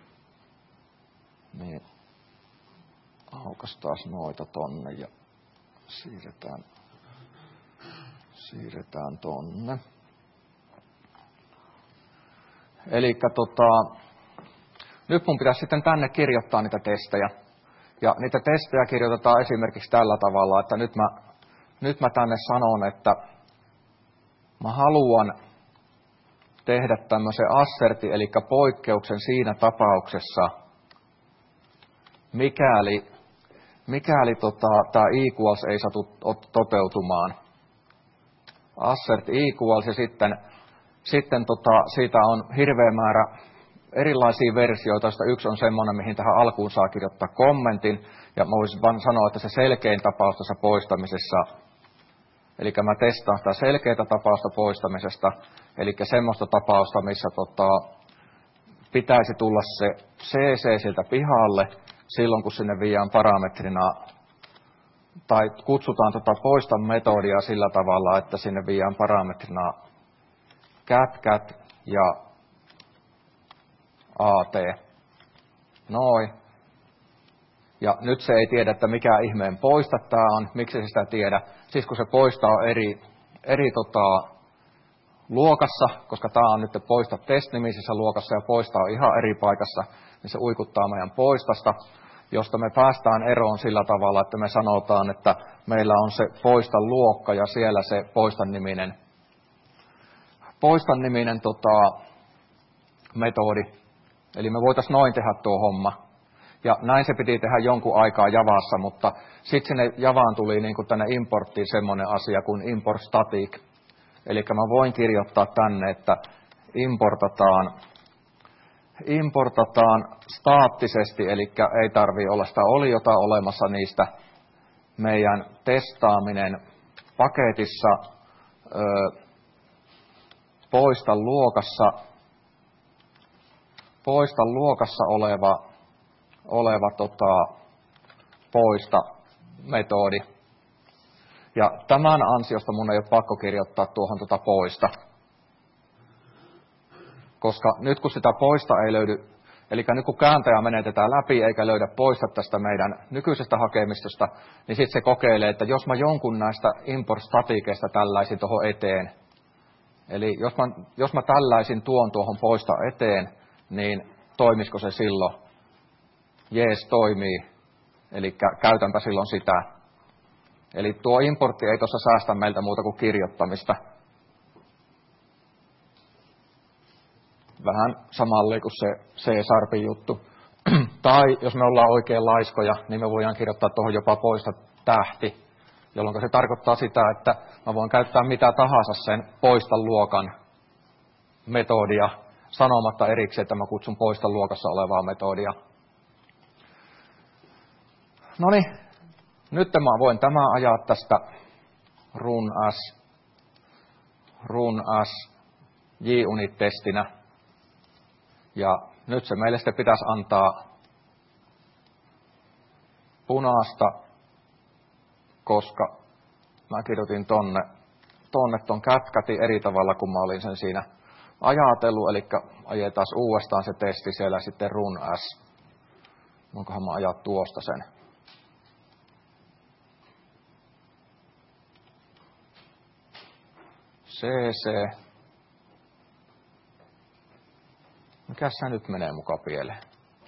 Niin aukas taas noita tonne ja siirretään, siirretään tonne. Elikkä tota, nyt mun pitäisi sitten tänne kirjoittaa niitä testejä. Ja niitä testejä kirjoitetaan esimerkiksi tällä tavalla, että nyt mä, nyt mä tänne sanon, että mä haluan tehdä tämmöisen assertin, eli poikkeuksen siinä tapauksessa, mikäli, mikäli tota, tämä equals ei satu toteutumaan. Assert equals ja sitten, sitten tota, siitä on hirveä määrä erilaisia versioita, joista yksi on semmoinen, mihin tähän alkuun saa kirjoittaa kommentin, ja mä voisin vaan sanoa, että se selkein tapaus tässä poistamisessa, eli mä testaan sitä selkeää tapausta poistamisesta, eli semmoista tapausta, missä tota, pitäisi tulla se cc siltä pihalle, silloin kun sinne viedään parametrina, tai kutsutaan tota poista metodia sillä tavalla, että sinne viedään parametrina cat cat ja at. Noin. Ja nyt se ei tiedä, että mikä ihmeen poista tämä on, miksi se sitä tiedä. Siis kun se poista on eri, eri tota, luokassa, koska tämä on nyt poista test-nimisessä luokassa ja poista on ihan eri paikassa, niin se uikuttaa meidän poistasta, josta me päästään eroon sillä tavalla, että me sanotaan, että meillä on se poista luokka ja siellä se poistan niminen, poistan niminen tota, metodi. Eli me voitaisiin noin tehdä tuo homma. Ja näin se piti tehdä jonkun aikaa Javassa, mutta sitten sinne Javaan tuli niin kuin tänne importtiin semmoinen asia kuin import static. Eli mä voin kirjoittaa tänne, että importataan, importataan staattisesti, eli ei tarvitse olla sitä oliota olemassa niistä. Meidän testaaminen paketissa ö, poista luokassa, poista luokassa oleva, oleva tota, poista metodi. Ja tämän ansiosta mun ei ole pakko kirjoittaa tuohon tuota poista. Koska nyt kun sitä poista ei löydy, eli nyt kun kääntäjä menetetään läpi eikä löydä poista tästä meidän nykyisestä hakemistosta, niin sitten se kokeilee, että jos mä jonkun näistä import-statikeista tälläisin tuohon eteen, eli jos mä, jos mä tälläisin tuon tuohon poista eteen, niin toimisiko se silloin? Jees, toimii. Eli käytänpä silloin sitä. Eli tuo importti ei tuossa säästä meiltä muuta kuin kirjoittamista. Vähän samalle kuin se C-sharpin juttu. Tai jos me ollaan oikein laiskoja, niin me voidaan kirjoittaa tuohon jopa poista tähti, jolloin se tarkoittaa sitä, että mä voin käyttää mitä tahansa sen poista luokan metodia, sanomatta erikseen, että mä kutsun poista luokassa olevaa metodia. No niin, nyt mä voin tämän ajaa tästä run as, run as JUnit-testinä. Ja nyt se meille sitten pitäisi antaa punaista, koska mä kirjoitin tonne, tonne ton kätkäti eri tavalla, kun mä olin sen siinä ajatellut. Eli ajetaan uudestaan se testi siellä sitten run as. Voinkohan mä ajaa tuosta sen. cc. Mikäs se nyt menee muka pieleen?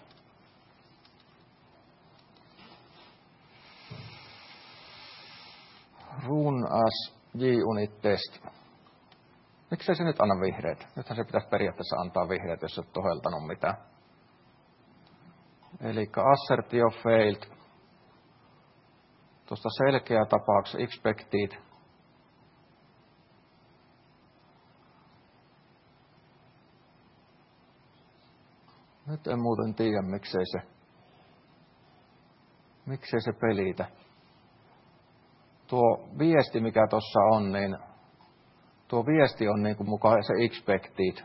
Run as JUnit test. Miksei se nyt anna vihreät? Nythän se pitäisi periaatteessa antaa vihreät, jos et toheltanut mitään. Eli assertio failed. Tuosta selkeä tapauksessa expected. Nyt en muuten tiedä, miksei se, miksei se pelitä. Tuo viesti, mikä tuossa on, niin tuo viesti on niin kuin mukaan se expected.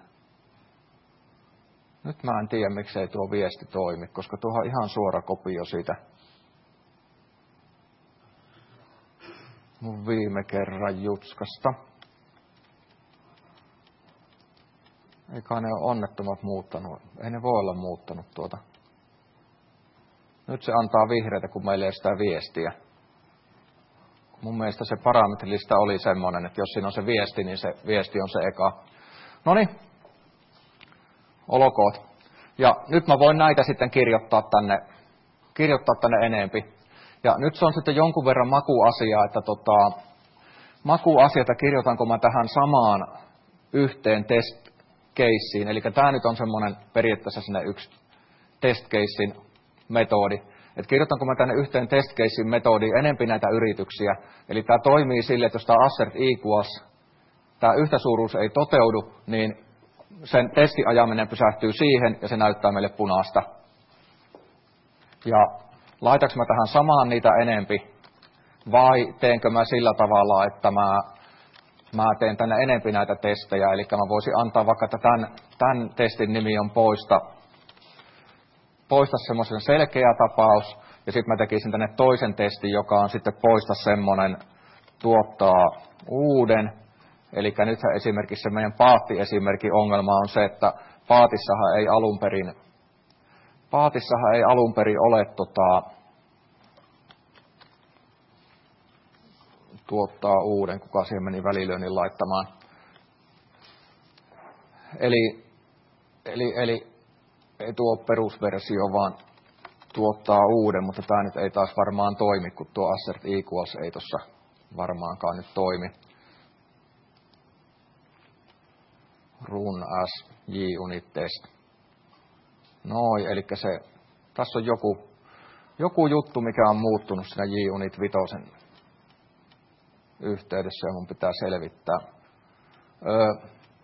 Nyt mä en tiedä, miksei tuo viesti toimi, koska tuo on ihan suora kopio siitä mun viime kerran jutskasta. Eikä ne ole onnettomat muuttanut. Ei ne voi olla muuttanut tuota. Nyt se antaa vihreitä, kun meillä ei sitä viestiä. Mun mielestä se parametrilista oli semmoinen, että jos siinä on se viesti, niin se viesti on se eka. Noniin. Olokoot. Ja nyt mä voin näitä sitten kirjoittaa tänne, kirjoittaa tänne enempi. Ja nyt se on sitten jonkun verran makuasia, että tota, makuasiata kirjoitanko mä tähän samaan yhteen test keissiin. Eli tämä nyt on semmoinen periaatteessa sinne yksi test casein metodi. Että kirjoitanko mä tänne yhteen test casein metodiin enempi näitä yrityksiä. Eli tämä toimii sille, että jos tämä assert equals, tämä yhtäsuuruus ei toteudu, niin sen testiajaminen pysähtyy siihen ja se näyttää meille punaista. Ja laitaks mä tähän samaan niitä enempi vai teenkö mä sillä tavalla, että mä Mä teen tänne enempi näitä testejä, eli mä voisin antaa vaikka, että tämän, tämän testin nimi on poista, poista semmoisen selkeä tapaus, ja sitten mä tekisin tänne toisen testin, joka on sitten poista semmoinen tuottaa uuden. Eli nythän esimerkiksi se meidän paatti-esimerkin ongelma on se, että paatissahan ei alun perin, paatissahan ei alun perin ole tota, tuottaa uuden, kuka siihen meni välilyönnin laittamaan. Eli, eli, eli ei tuo perusversio, vaan tuottaa uuden, mutta tämä nyt ei taas varmaan toimi, kun tuo assert equals ei tuossa varmaankaan nyt toimi. Run as JUnit test. Noin, eli se, tässä on joku, joku juttu, mikä on muuttunut siinä JUnit vitosen yhteydessä ja mun pitää selvittää. Öö,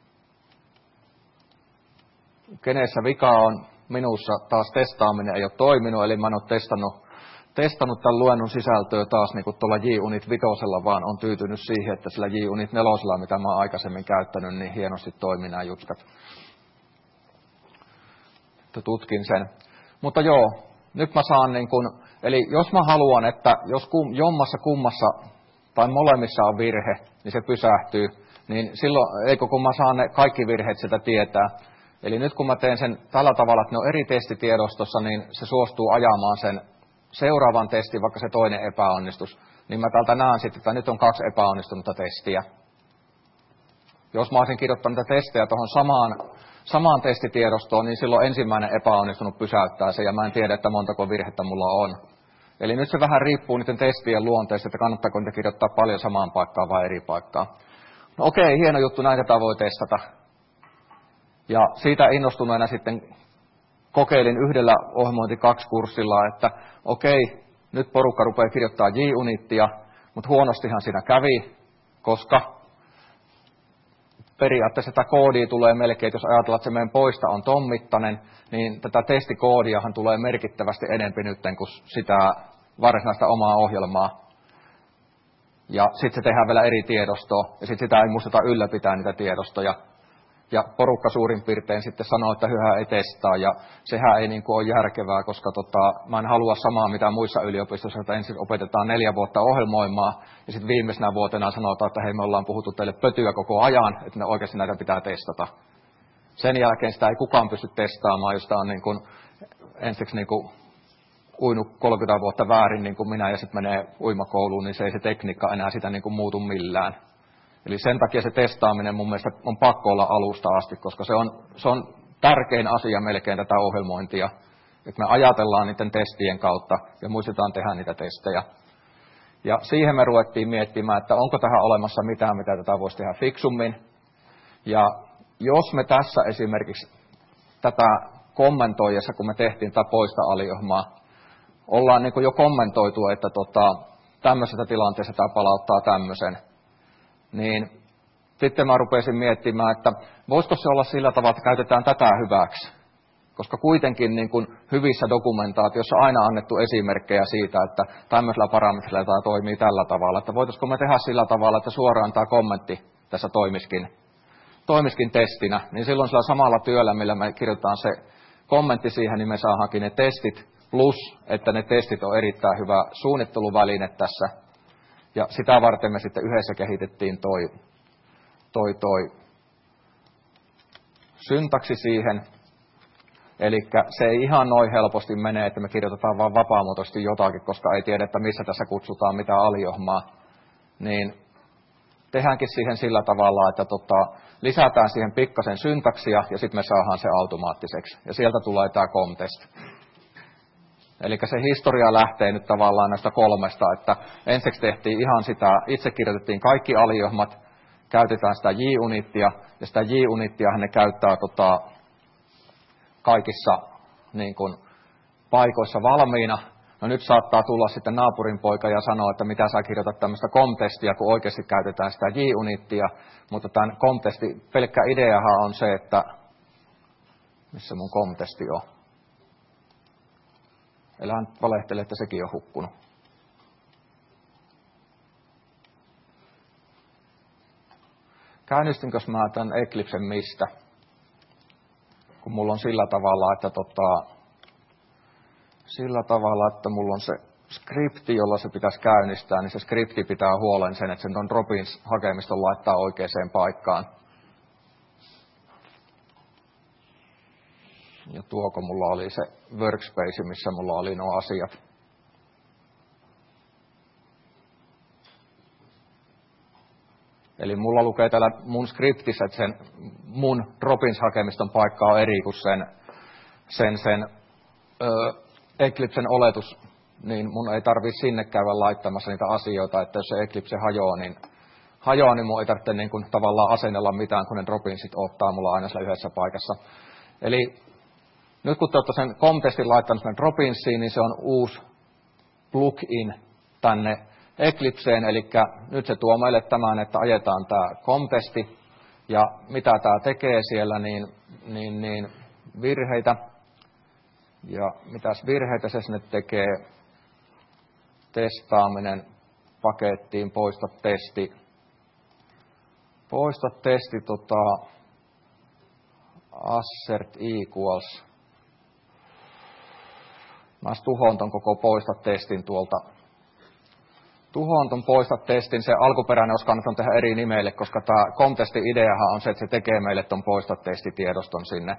kenessä vika on? Minussa taas testaaminen ei ole toiminut, eli mä en ole testannut, testannut tämän luennon sisältöä taas niin kuin tuolla JUnit vitosella, vaan on tyytynyt siihen, että sillä JUnit nelosella, mitä mä oon aikaisemmin käyttänyt, niin hienosti toimii nämä jutskat. Tutkin sen. Mutta joo, nyt mä saan niin kuin, eli jos mä haluan, että jos kum, jommassa kummassa tai molemmissa on virhe, niin se pysähtyy, niin silloin, eikö kun mä saan ne kaikki virheet sieltä tietää. Eli nyt kun mä teen sen tällä tavalla, että ne on eri testitiedostossa, niin se suostuu ajamaan sen seuraavan testin, vaikka se toinen epäonnistus. Niin mä täältä näen sitten, että nyt on kaksi epäonnistunutta testiä. Jos mä olisin kirjoittanut niitä testejä tuohon samaan, samaan testitiedostoon, niin silloin ensimmäinen epäonnistunut pysäyttää se, ja mä en tiedä, että montako virhettä mulla on. Eli nyt se vähän riippuu niiden testien luonteesta, että kannattaako niitä kirjoittaa paljon samaan paikkaan vai eri paikkaan. No okei, hieno juttu, näitä voi testata. Ja siitä innostuneena sitten kokeilin yhdellä ohjelmointi kaksi kurssilla, että okei, nyt porukka rupeaa kirjoittaa J-unittia, mutta huonostihan siinä kävi, koska periaatteessa tätä koodia tulee melkein, jos ajatellaan, että se meidän poista on ton mittainen, niin tätä testikoodiahan tulee merkittävästi enempi nyt kuin sitä varsinaista omaa ohjelmaa. Ja sitten se tehdään vielä eri tiedostoa, ja sitten sitä ei muisteta ylläpitää niitä tiedostoja. Ja porukka suurin piirtein sitten sanoo, että hyvä ei testaa, ja sehän ei niin kuin ole järkevää, koska tota, mä en halua samaa mitä muissa yliopistoissa, että ensin opetetaan neljä vuotta ohjelmoimaan, ja sitten viimeisenä vuotena sanotaan, että hei, me ollaan puhuttu teille pötyä koko ajan, että ne oikeasti näitä pitää testata. Sen jälkeen sitä ei kukaan pysty testaamaan, jos sitä on niin kuin, ensiksi niin kuin uinut kolmekymmentä vuotta väärin niin kuin minä, ja sitten menee uimakouluun, niin se ei se tekniikka enää sitä niin kuin muutu millään. Eli sen takia se testaaminen mun mielestä on pakko olla alusta asti, koska se on, se on tärkein asia melkein tätä ohjelmointia. Että me ajatellaan niiden testien kautta ja muistetaan tehdä niitä testejä. Ja siihen me ruvettiin miettimään, että onko tähän olemassa mitään, mitä tätä voisi tehdä fiksummin. Ja jos me tässä esimerkiksi tätä kommentoijassa, kun me tehtiin tätä poista aliohjelmaa, ollaan niin kuin jo kommentoitu, että tota, tämmöisessä tilanteessa tämä palauttaa tämmöisen, niin sitten mä rupesin miettimään, että voisiko se olla sillä tavalla, että käytetään tätä hyväksi. Koska kuitenkin niin kuin hyvissä dokumentaatioissa on aina annettu esimerkkejä siitä, että tämmöisellä parametrilla tämä toimii tällä tavalla. Että voitaisiko me tehdä sillä tavalla, että suoraan tämä kommentti tässä toimiskin, toimiskin testinä. Niin silloin sillä samalla työllä, millä me kirjoitetaan se kommentti siihen, niin me saadaankin ne testit. Plus, että ne testit on erittäin hyvä suunnitteluväline tässä. Ja sitä varten me sitten yhdessä kehitettiin toi, toi, toi syntaksi siihen. Eli se ei ihan noin helposti mene, että me kirjoitetaan vain vapaamuotoisesti jotakin, koska ei tiedä, että missä tässä kutsutaan mitään aliohjelmaa. Niin tehdäänkin siihen sillä tavalla, että tota, lisätään siihen pikkasen syntaksia ja sitten me saadaan se automaattiseksi. Ja sieltä tulee tämä comtest. Eli se historia lähtee nyt tavallaan näistä kolmesta, että ensiksi tehtiin ihan sitä, itse kirjoitettiin kaikki aliohjelmat, käytetään sitä J-unittia, ja sitä J-unittiahan ne käyttää tota, kaikissa niin kuin, paikoissa valmiina. No nyt saattaa tulla sitten naapurin poika ja sanoa, että mitä sä kirjoitat tämmöistä comtestia, kun oikeasti käytetään sitä J-unittia, mutta tämän comtesti, pelkkä ideahan on se, että missä mun comtesti on. Elää nyt valehtele, että sekin on hukkunut. Käynnistinkö mä tämän Eclipsen mistä? Kun mulla on sillä tavalla, että tota, sillä tavalla, että mulla on se skripti, jolla se pitäisi käynnistää, niin se skripti pitää huolen sen, että sen ton Dropins-hakemiston laittaa oikeaan paikkaan. Ja tuoko mulla oli se workspace, missä mulla oli nuo asiat. Eli mulla lukee täällä mun skriptissä, että sen mun Dropins-hakemiston paikka on eri kuin sen, sen, sen ö, Eclipsen oletus, niin mun ei tarvitse sinne käydä laittamassa niitä asioita, että jos se Eclipse hajoaa, niin, hajoaa, niin mun ei tarvitse niin kuin tavallaan asennella mitään, kun ne Dropinsit ottaa mulla aina siellä yhdessä paikassa. Eli nyt kun te olette sen comtestin laittanut sen Dropinsiin, niin se on uusi plugin tänne Eclipseen, eli nyt se tuo meille tämän, että ajetaan tämä comtesti, ja mitä tämä tekee siellä, niin, niin, niin virheitä, ja mitäs virheitä se sinne tekee, testaaminen pakettiin, poista testi, poista testi, tota, assert equals, mä tuhoan ton koko poista testin tuolta, tuhoan ton poista testin, se alkuperäinen olisi kannattanut tehdä eri nimeille, koska tämä comtestin ideahan on se, että se tekee meille ton poista testitiedoston sinne.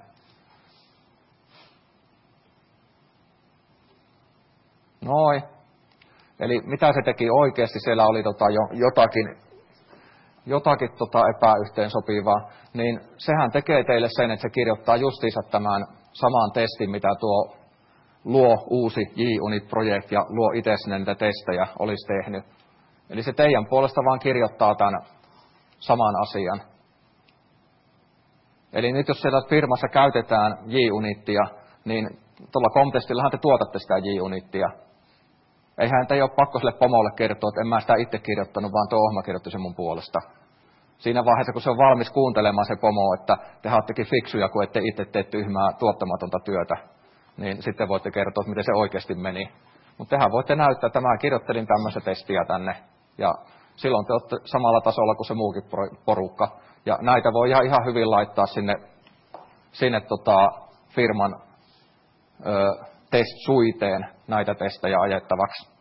Noin. Eli mitä se teki oikeasti, siellä oli tota jo jotakin, jotakin tota epäyhteensopivaa, niin sehän tekee teille sen, että se kirjoittaa justiinsa tämän saman testin, mitä tuo luo uusi J-Unit-projekti ja luo itse sinne niitä testejä olisi tehnyt. Eli se teidän puolesta vaan kirjoittaa tämän saman asian. Eli nyt jos siellä firmassa käytetään J-Unittia, niin tuolla Comtestillahan te tuotatte sitä J-Unittia. Eihän te ole pakko sille pomolle kertoa, että en mä sitä itse kirjoittanut, vaan tuo ohjelma kirjoitti sen mun puolesta. Siinä vaiheessa, kun se on valmis kuuntelemaan se pomo, että te oottekin fiksuja, kun ette itse tee tyhmää tuottamatonta työtä, niin sitten voitte kertoa, miten se oikeasti meni. Mutta tehän voitte näyttää, että mä kirjoittelin tämmöistä testiä tänne, ja silloin te olette samalla tasolla kuin se muukin porukka. Ja näitä voi ihan hyvin laittaa sinne, sinne tota firman ö, test-suiteen näitä testejä ajettavaksi.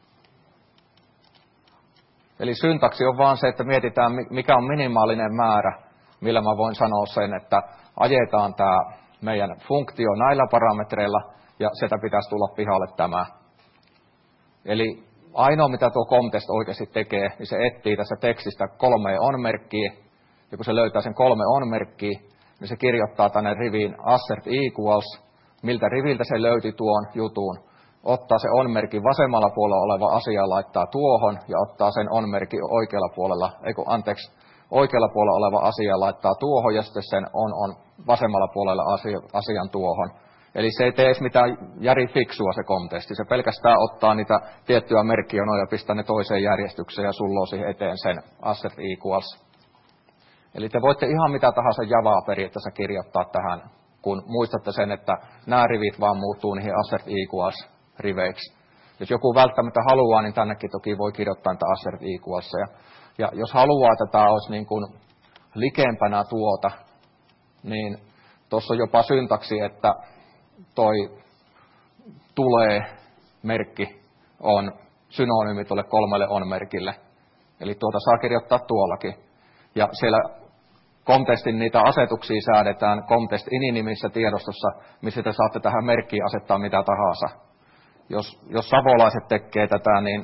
Eli syntaksi on vaan se, että mietitään, mikä on minimaalinen määrä, millä mä voin sanoa sen, että ajetaan tämä meidän funktio näillä parametreilla, ja sieltä pitäisi tulla pihalle tämä. Eli ainoa, mitä tuo Comtest oikeasti tekee, niin se etsii tässä tekstistä kolme on-merkkiä, ja kun se löytää sen kolme on-merkkiä, niin se kirjoittaa tänne riviin assert equals, miltä riviltä se löyti tuon jutun, ottaa se on-merkin vasemmalla puolella oleva asia, laittaa tuohon, ja ottaa sen on-merkin oikealla puolella, eiku, anteeksi, oikealla puolella oleva asia, laittaa tuohon, ja sitten sen on-on vasemmalla puolella asia, asian tuohon. Eli se ei tee edes mitään järi fiksua se Comtesti, se pelkästään ottaa niitä tiettyjä merkkionoja ja pistää ne toiseen järjestykseen ja sulloo siihen eteen sen assert equals. Eli te voitte ihan mitä tahansa javaa periaatteessa kirjoittaa tähän, kun muistatte sen, että nämä rivit vaan muuttuu niihin assert equals riveiksi. Jos joku välttämättä haluaa, niin tännekin toki voi kirjoittaa niitä assert equalsia. Ja jos haluaa, että tämä olisi niin kuin likempänä tuota, niin tuossa on jopa syntaksi, että toi tulee merkki on synonyymi tuolle kolmelle on-merkille. Eli tuota saa kirjoittaa tuollakin. Ja siellä Comtestin niitä asetuksia säädetään Comtest ini-nimissä tiedostossa, missä te saatte tähän merkkiin asettaa mitä tahansa. Jos, jos savolaiset tekee tätä, niin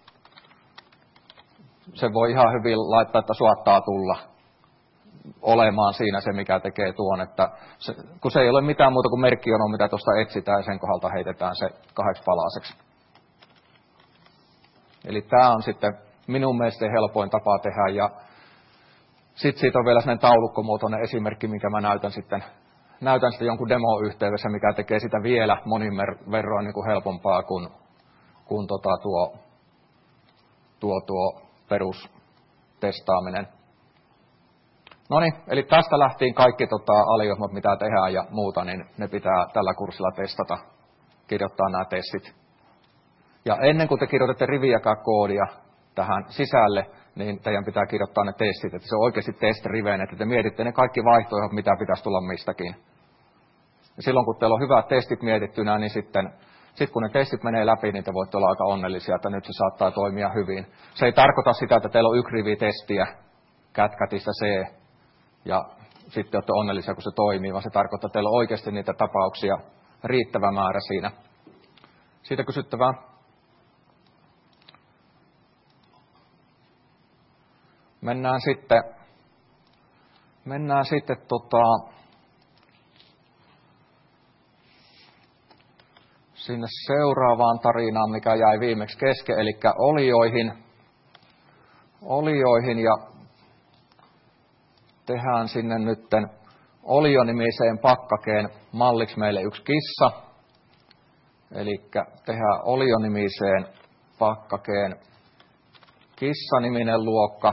se voi ihan hyvin laittaa, että suottaa tulla olemaan siinä se, mikä tekee tuon. Että se, kun se ei ole mitään muuta kuin merkkiono, mitä tuosta etsitään, ja sen kohdalta heitetään se kahdeksi palaseksi. Eli tämä on sitten minun mielestä helpoin tapa tehdä. Ja sitten siitä on vielä sellainen taulukkomuotoinen esimerkki, minkä mä näytän sitten, näytän sitten jonkun demo-yhteydessä, mikä tekee sitä vielä monin verroin niin kuin helpompaa kuin, kuin tota tuo, tuo, tuo perustestaaminen. No niin, eli tästä lähtien kaikki tota, aliohmat, mitä tehdään ja muuta, niin ne pitää tällä kurssilla testata, kirjoittaa nämä testit. Ja ennen kuin te kirjoitatte riviäkään koodia tähän sisälle, niin teidän pitää kirjoittaa ne testit, että se on oikeasti test-riveen, että te mietitte ne kaikki vaihtoehdot, mitä pitäisi tulla mistäkin. Ja silloin kun teillä on hyvät testit mietittynä, niin sitten, sitten kun ne testit menee läpi, niin te voitte olla aika onnellisia, että nyt se saattaa toimia hyvin. Se ei tarkoita sitä, että teillä on yksi rivi testiä, kätkätistä C, ja sitten olette onnellisia, kun se toimii, vaan se tarkoittaa, että teillä on oikeasti niitä tapauksia riittävä määrä siinä. Siitä kysyttävää. Mennään sitten, mennään sitten tota, sinne seuraavaan tarinaan, mikä jäi viimeksi kesken, eli olioihin. Olioihin ja tehdään sinne nytten olionimiseen pakkakeen malliksi meille yksi kissa. Eli tehdään olionimiseen pakkakeen kissaniminen luokka.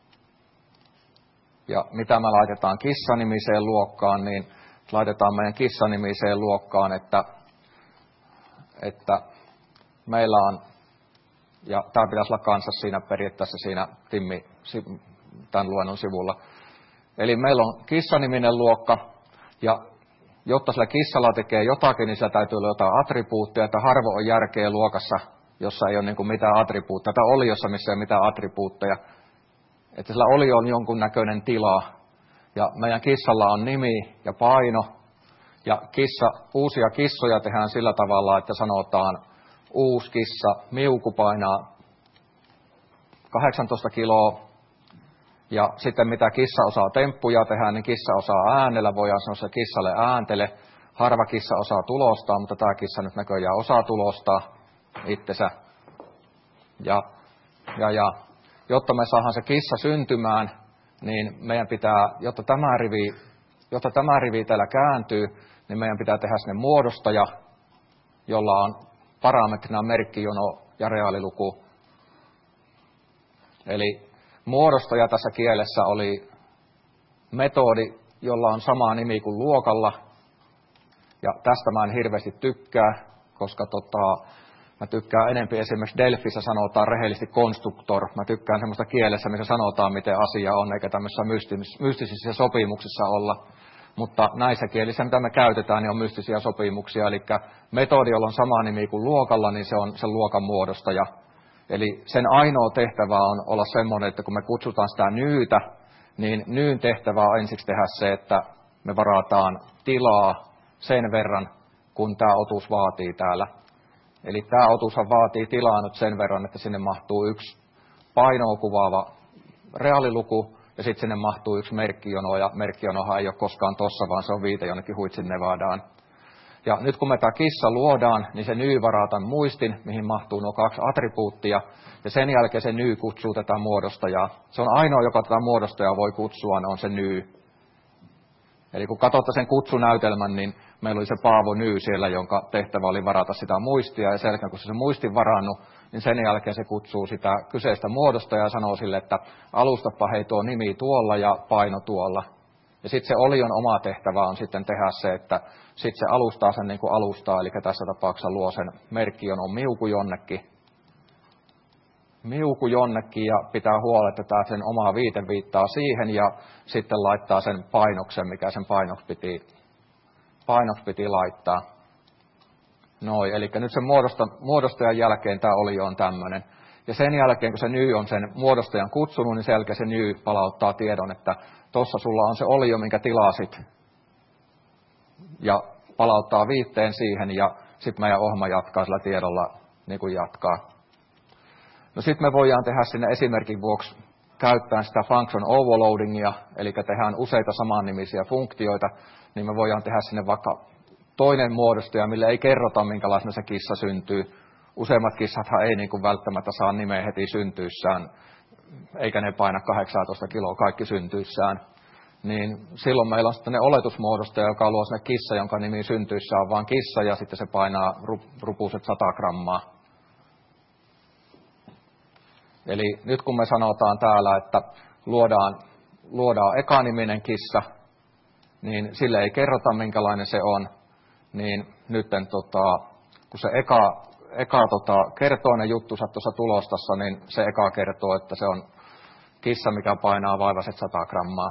Ja mitä me laitetaan kissanimiseen luokkaan, niin laitetaan meidän kissanimiseen luokkaan, että, että meillä on, ja tämä pitäisi olla kanssa siinä periaatteessa siinä Timmi, tämän luennon sivulla. Eli meillä on kissaniminen luokka, ja jotta sillä kissalla tekee jotakin, niin sillä täytyy olla jotain attribuutteja, että harvo on järkeä luokassa, jossa ei ole niin kuin mitään attribuutteja, tai oliossa, missä ei ole mitään attribuutteja. Että sillä olio on jonkun näköinen tila, ja meidän kissalla on nimi ja paino, ja kissa, uusia kissoja tehdään sillä tavalla, että sanotaan uusi kissa, miuku painaa kahdeksantoista kiloa, ja sitten mitä kissa osaa temppuja tehdä, niin kissa osaa äänellä, voidaan sanoa se kissalle ääntele, harva kissa osaa tulostaa, mutta tämä kissa nyt näköjään osaa tulostaa itsensä, ja, ja, ja jotta me saadaan se kissa syntymään, niin meidän pitää, jotta tämä rivi, jotta tämä rivi täällä kääntyy, niin meidän pitää tehdä sinne muodostaja, jolla on parametrina merkkijono ja reaaliluku. Eli muodostaja tässä kielessä oli metodi, jolla on sama nimi kuin luokalla. Ja tästä mä en hirveästi tykkää, koska tota, mä tykkään enempi esimerkiksi Delfissä sanotaan rehellisesti konstruktor. Mä tykkään semmoista kielessä, missä sanotaan, miten asia on, eikä tämmöisissä mystis- mystisissä sopimuksissa olla. Mutta näissä kielissä, mitä me käytetään, niin on mystisiä sopimuksia. Eli metodi, jolla on sama nimi kuin luokalla, niin se on sen luokan muodostaja. Eli sen ainoa tehtävä on olla semmoinen, että kun me kutsutaan sitä nyytä, niin nyyn tehtävä on ensiksi tehdä se, että me varataan tilaa sen verran, kun tämä otus vaatii täällä. Eli tämä otushan vaatii tilaa nyt sen verran, että sinne mahtuu yksi painoa kuvaava reaaliluku, ja sitten sinne mahtuu yksi merkkijono, ja merkkijonohan ei ole koskaan tossa, vaan se on viite jonnekin Huitsin Nevadaan. Ja nyt kun me tämä kissa luodaan, niin se nyy varataan muistin, mihin mahtuu nuo kaksi attribuuttia, ja sen jälkeen se nyy kutsuu tätä muodostajaa. Se on ainoa, joka tätä muodostajaa voi kutsua, on se nyy. Eli kun katsotaan sen kutsunäytelmän, niin meillä oli se Paavo Nyy siellä, jonka tehtävä oli varata sitä muistia, ja sen jälkeen, kun se on muistin varannut, niin sen jälkeen se kutsuu sitä kyseistä muodostajaa ja sanoo sille, että alustapa hei tuo nimi tuolla ja paino tuolla. Ja sitten se olion oma tehtävä on sitten tehdä se, että sitten se alustaa sen niin kuin alustaa, eli tässä tapauksessa luo sen merkkijon on miuku jonnekin. Miuku jonnekin ja pitää huolehtia, että sen oma viite viittaa siihen ja sitten laittaa sen painoksen, mikä sen painoksi piti, painoksi piti laittaa. Noin, eli nyt sen muodosta, muodostajan jälkeen tämä olio on tämmöinen. Ja sen jälkeen, kun se nyy on sen muodostajan kutsunut, niin sen jälkeen se nyy palauttaa tiedon, että tuossa sulla on se olio, minkä tilasit. Ja palauttaa viitteen siihen ja sitten meidän ohjelma jatkaa sillä tiedolla niin kuin jatkaa. No sitten me voidaan tehdä sinne esimerkin vuoksi käyttää sitä function overloadingia, eli tehdään useita samannimisiä funktioita, niin me voidaan tehdä sinne vaikka toinen muodostaja, mille ei kerrota, minkälaisena se kissa syntyy. Useimmat kissathan ei niin kuin välttämättä saa nimeä heti syntyissään, eikä ne paina kahdeksantoista kiloa kaikki syntyissään. Niin silloin meillä on sitten oletusmuodostaja, joka luo sinne kissa, jonka nimi syntyissään on vaan kissa, ja sitten se painaa rupuset sata grammaa. Eli nyt kun me sanotaan täällä, että luodaan, luodaan ekaniminen kissa, niin sille ei kerrota, minkälainen se on. Niin nyt tota, kun se eka, eka tota, kertoo ne juttunsa tuossa tulostassa, niin se eka kertoo, että se on kissa, mikä painaa vaivaiset sata grammaa.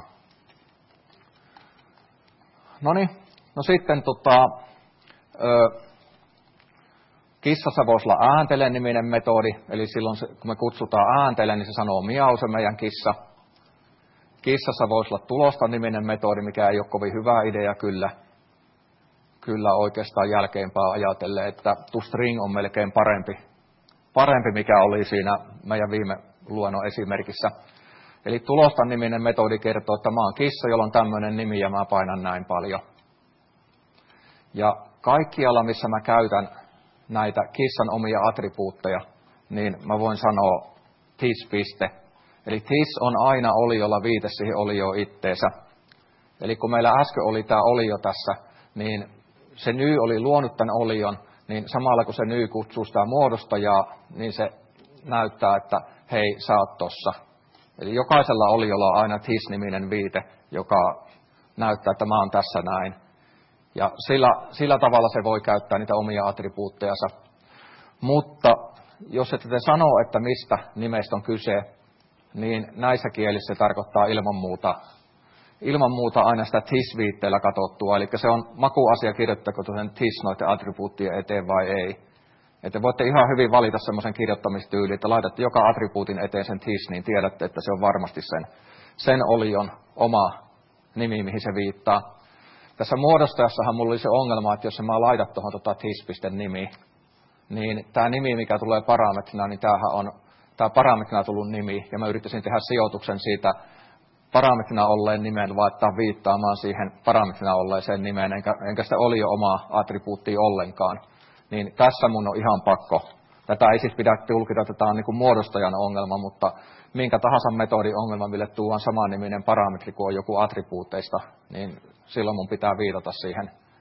Noniin, no sitten tota, ö, kissassa voisi olla ääntele-niminen metodi, eli silloin se, kun me kutsutaan ääntele, niin se sanoo miau se meidän kissa. Kissassa voisi olla tulosta-niminen metodi, mikä ei ole kovin hyvä idea kyllä. Kyllä oikeastaan jälkeenpäin ajatellen, että toString on melkein parempi, parempi, mikä oli siinä meidän viime luennon esimerkissä. Eli tulosta-niminen metodi kertoo, että mä oon kissa, jolla on tämmöinen nimi ja mä painan näin paljon. Ja kaikkialla, missä mä käytän näitä kissan omia attribuutteja, niin mä voin sanoa tis-piste. Eli tis on aina oliolla viite siihen olioon itteensä. Eli kun meillä äsken oli tämä olio tässä, niin se nyy oli luonut tämän olion, niin samalla kun se nyy kutsuu sitä muodostajaa, niin se näyttää, että hei, sä oot tossa. Eli jokaisella oliolla on aina tis-niminen viite, joka näyttää, että mä oon tässä näin. Ja sillä, sillä tavalla se voi käyttää niitä omia attribuuttejansa. Mutta jos ette te sano, että mistä nimestä on kyse, niin näissä kielissä se tarkoittaa ilman muuta, ilman muuta aina sitä tis-viitteellä katsottua. Eli se on makuasia, kirjoittako sen tis noiden attribuuttien eteen vai ei. Että voitte ihan hyvin valita semmoisen kirjoittamistyyli, että laitatte joka attribuutin eteen sen tis, niin tiedätte, että se on varmasti sen, sen olion oma nimi, mihin se viittaa. Tässä muodostajassahan mulla oli se ongelma, että jos mä laitan tuohon tota tis.nimi, niin tämä nimi, mikä tulee parametrina, niin tämähän on tämä parametrina tullut nimi, ja mä yrittäisin tehdä sijoituksen siitä parametrina olleen nimen laittaa viittaamaan siihen parametrina olleeseen nimeen, enkä, enkä sitä oli jo omaa attribuuttia ollenkaan. Niin tässä mun on ihan pakko. Tätä ei siis pidä tulkita, että tämä on niin kuin muodostajan ongelma, mutta minkä tahansa metodin ongelma, mille tuodaan samanniminen parametri kuin on joku attribuuteista, niin silloin mun pitää viitata siihen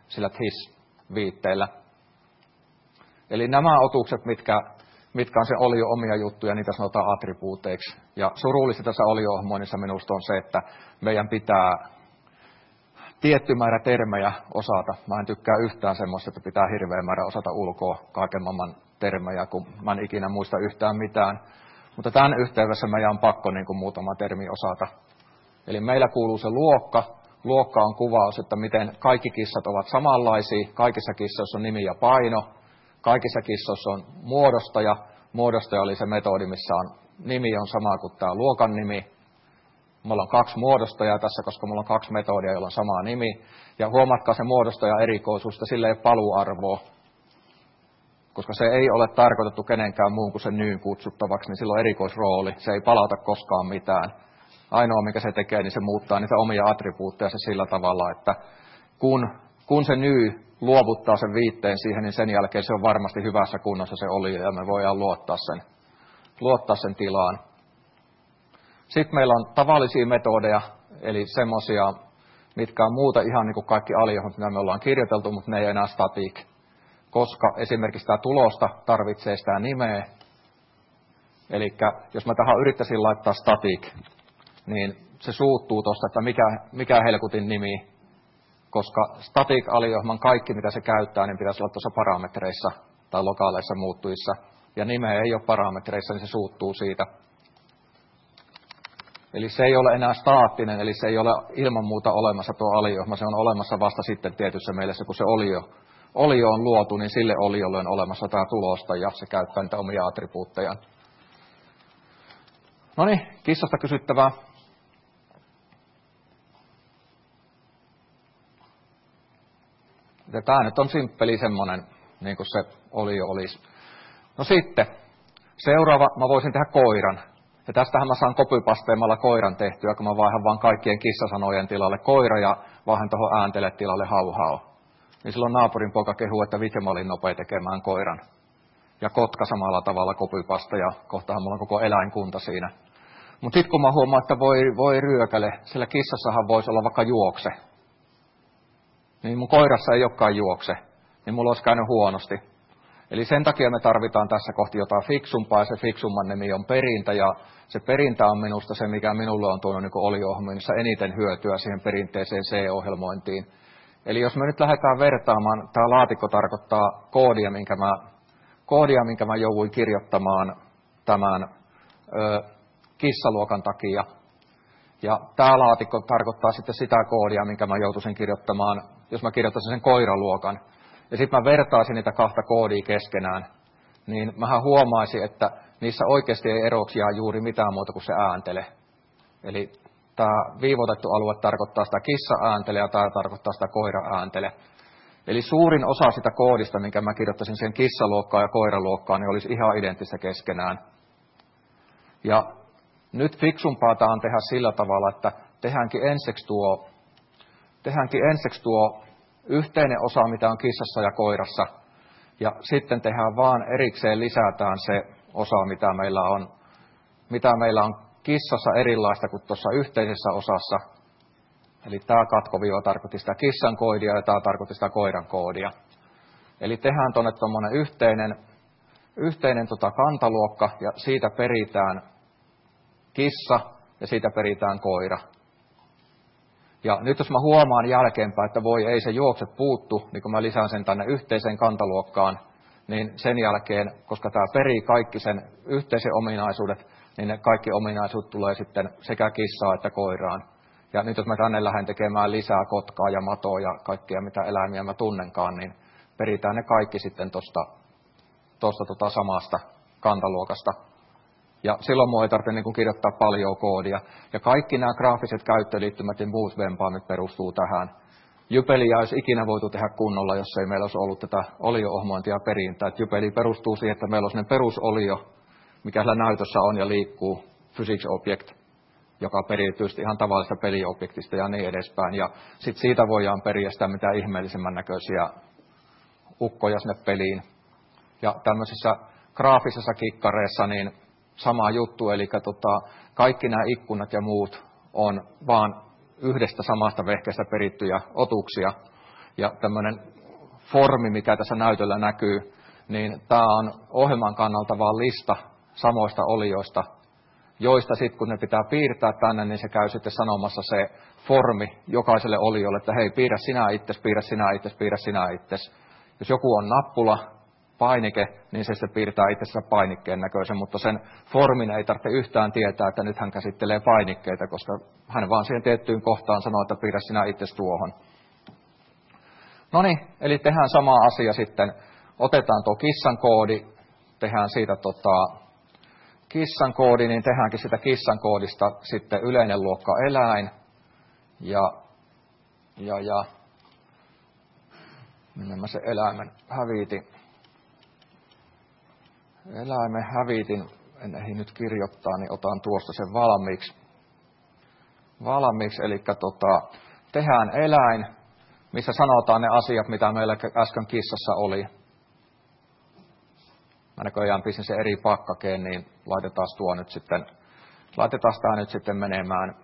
sillä his-viitteillä. Eli nämä otukset, mitkä, mitkä on se olio omia juttuja, niitä sanotaan attribuuteiksi. Ja surullista tässä olio-ohmoinnissa minusta on se, että meidän pitää tietty määrä termejä osata. Mä en tykkää yhtään semmoista, että pitää hirveä määrä osata ulkoa kaiken maailman termejä, kun mä en ikinä muista yhtään mitään. Mutta tämän yhteydessä meidän on pakko niin kuin muutama termi osata. Eli meillä kuuluu se luokka. Luokka on kuvaus, että miten kaikki kissat ovat samanlaisia. Kaikissa kissoissa on nimi ja paino. Kaikissa kissoissa on muodostaja. Muodostaja oli se metodi, missä on nimi on sama kuin tämä luokan nimi. Mulla on kaksi muodostajaa tässä, koska mulla on kaksi metodia, joilla on sama nimi. Ja huomatkaa se muodostaja erikoisuus, että sillä ei ole paluarvoa. Koska se ei ole tarkoitettu kenenkään muun kuin sen nyyn kutsuttavaksi, niin sillä on erikoisrooli. Se ei palauta koskaan mitään. Ainoa, mikä se tekee, niin se muuttaa niitä omia attribuutteja sillä tavalla, että kun, kun se nyy luovuttaa sen viitteen siihen, niin sen jälkeen se on varmasti hyvässä kunnossa se oli, ja me voidaan luottaa sen, luottaa sen tilaan. Sitten meillä on tavallisia metodeja, eli semmoisia, mitkä on muuta ihan niin kuin kaikki aliohjelmat, mitä me ollaan kirjoiteltu, mutta ne ei enää static. Koska esimerkiksi tämä tulosta tarvitsee sitä nimeä. Eli jos mä tähän yrittäisin laittaa static, niin se suuttuu tuosta, että mikä, mikä helkutin nimi. Koska static-aliohjelman kaikki, mitä se käyttää, niin pitäisi olla tuossa parametreissa tai lokaaleissa muuttujissa. Ja nimeä ei ole parametreissa, niin se suuttuu siitä. Eli se ei ole enää staattinen, eli se ei ole ilman muuta olemassa tuo aliohjelma. Se on olemassa vasta sitten tietyssä mielessä, kun se olio, olio on luotu, niin sille oliolle on olemassa tämä tulosta ja se käyttää niitä omia attribuuttejaan. No niin, kissasta kysyttävää. Ja tämä nyt on simppeli semmoinen, niin kuin se olio olisi. No sitten, seuraava, mä voisin tehdä koiran. Ja tästähän mä saan copypasteemalla koiran tehtyä, kun mä vaihan vaan kaikkien kissasanojen tilalle koira ja vaihan tuohon ääntele tilalle hauhau. Niin silloin naapurin poika kehuu, että vitsi mä olin nopea tekemään koiran. Ja kotka samalla tavalla copypaste ja kohtahan mulla on koko eläinkunta siinä. Mutta sitten kun mä huomaan, että voi, voi ryökäle, sillä kissassahan voisi olla vaikka juokse. Niin mun koirassa ei olekaan juokse, niin mulla olisi käynyt huonosti. Eli sen takia me tarvitaan tässä kohti jotain fiksumpaa, ja se fiksumman nimi on perintä, ja se perintä on minusta se, mikä minulle on tuonut niin olio-ohjelmoinnissa eniten hyötyä siihen perinteiseen C-ohjelmointiin. Eli jos me nyt lähdetään vertaamaan, tämä laatikko tarkoittaa koodia, minkä mä, koodia, minkä mä jouduin kirjoittamaan tämän ö, kissaluokan takia. Ja tämä laatikko tarkoittaa sitten sitä koodia, minkä mä joutuisin kirjoittamaan, jos mä kirjoittaisin sen koiraluokan. Ja sitten mä vertaisin niitä kahta koodia keskenään, niin mähän huomaisin, että niissä oikeasti ei eroksi jää juuri mitään muuta kuin se ääntele. Eli tämä viivoitettu alue tarkoittaa sitä kissa-ääntele ja tämä tarkoittaa sitä koira-ääntele. Eli suurin osa sitä koodista, minkä mä kirjoittaisin sen kissaluokkaan ja koiraluokkaan, niin olisi ihan identtistä keskenään. Ja nyt fiksumpaa tämä on tehdä sillä tavalla, että tehdäänkin ensiksi tuo, tehdäänkin ensiksi tuo yhteinen osa, mitä on kissassa ja koirassa, ja sitten tehdään vaan erikseen lisätään se osa, mitä meillä on, mitä meillä on kissassa erilaista kuin tuossa yhteisessä osassa. Eli tämä katkoviiva tarkoitti sitä kissan koodia ja tämä tarkoitti sitä koiran koodia. Eli tehdään tuonne tuommoinen yhteinen, yhteinen tota kantaluokka ja siitä peritään kissa ja siitä peritään koira. Ja nyt jos mä huomaan jälkeenpäin, että voi ei se juokse puuttu, niin kun mä lisään sen tänne yhteiseen kantaluokkaan, niin sen jälkeen, koska tämä perii kaikki sen yhteisen ominaisuudet, niin ne kaikki ominaisuudet tulee sitten sekä kissaa että koiraan. Ja nyt jos mä tänne lähden tekemään lisää kotkaa ja matoa ja kaikkia mitä eläimiä mä tunnenkaan, niin peritään ne kaikki sitten tuosta tosta tota samasta kantaluokasta. Ja silloin minun ei tarvitse niin kuin kirjoittaa paljon koodia. Ja kaikki nämä graafiset käyttöliittymät ja muut vempaamit perustuu tähän. Jypeliä olisi ikinä voitu tehdä kunnolla, jos ei meillä olisi ollut tätä olio-ohmointia perintää. Jypeli perustuu siihen, että meillä on sellainen perusolio, mikä sillä näytössä on ja liikkuu, physics object, joka periytyy ihan tavallisesta peliobjektista ja niin edespäin. Ja sitten siitä voidaan periä sitä mitä ihmeellisemmän näköisiä ukkoja sinne peliin. Ja tämmöisissä graafisissa kikkareissa niin sama juttu, eli tota, kaikki nämä ikkunat ja muut on vaan yhdestä samasta vehkeestä perittyjä otuksia. Ja tämmöinen formi, mikä tässä näytöllä näkyy, niin tämä on ohjelman kannalta vaan lista samoista olioista, joista sitten kun ne pitää piirtää tänne, niin se käy sitten sanomassa se formi jokaiselle oliolle, että hei, piirrä sinä itses, piirrä sinä itses, piirrä sinä itses. Jos joku on nappula, painike, niin se sitten piirtää itsensä painikkeen näköisen, mutta sen formin ei tarvitse yhtään tietää, että nyt hän käsittelee painikkeita, koska hän vaan siihen tiettyyn kohtaan sanoo, että piirrä sinä itses tuohon. No niin, eli tehdään sama asia sitten. Otetaan tuo kissan koodi, tehdään siitä tota, kissan koodi, niin tehdäänkin sitä kissan koodista sitten yleinen luokka eläin. Ja, ja, ja minne mä se eläimen hävitin. Eläimen hävitin, en ehdi nyt kirjoittaa, niin otan tuosta sen valmiiksi. Valmiiksi, eli tota, tehdään eläin, missä sanotaan ne asiat, mitä meillä äsken kissassa oli. Mä näköjään pisin sen eri pakkakeen, niin laitetaan tuo nyt sitten, laitetaan tämä nyt sitten menemään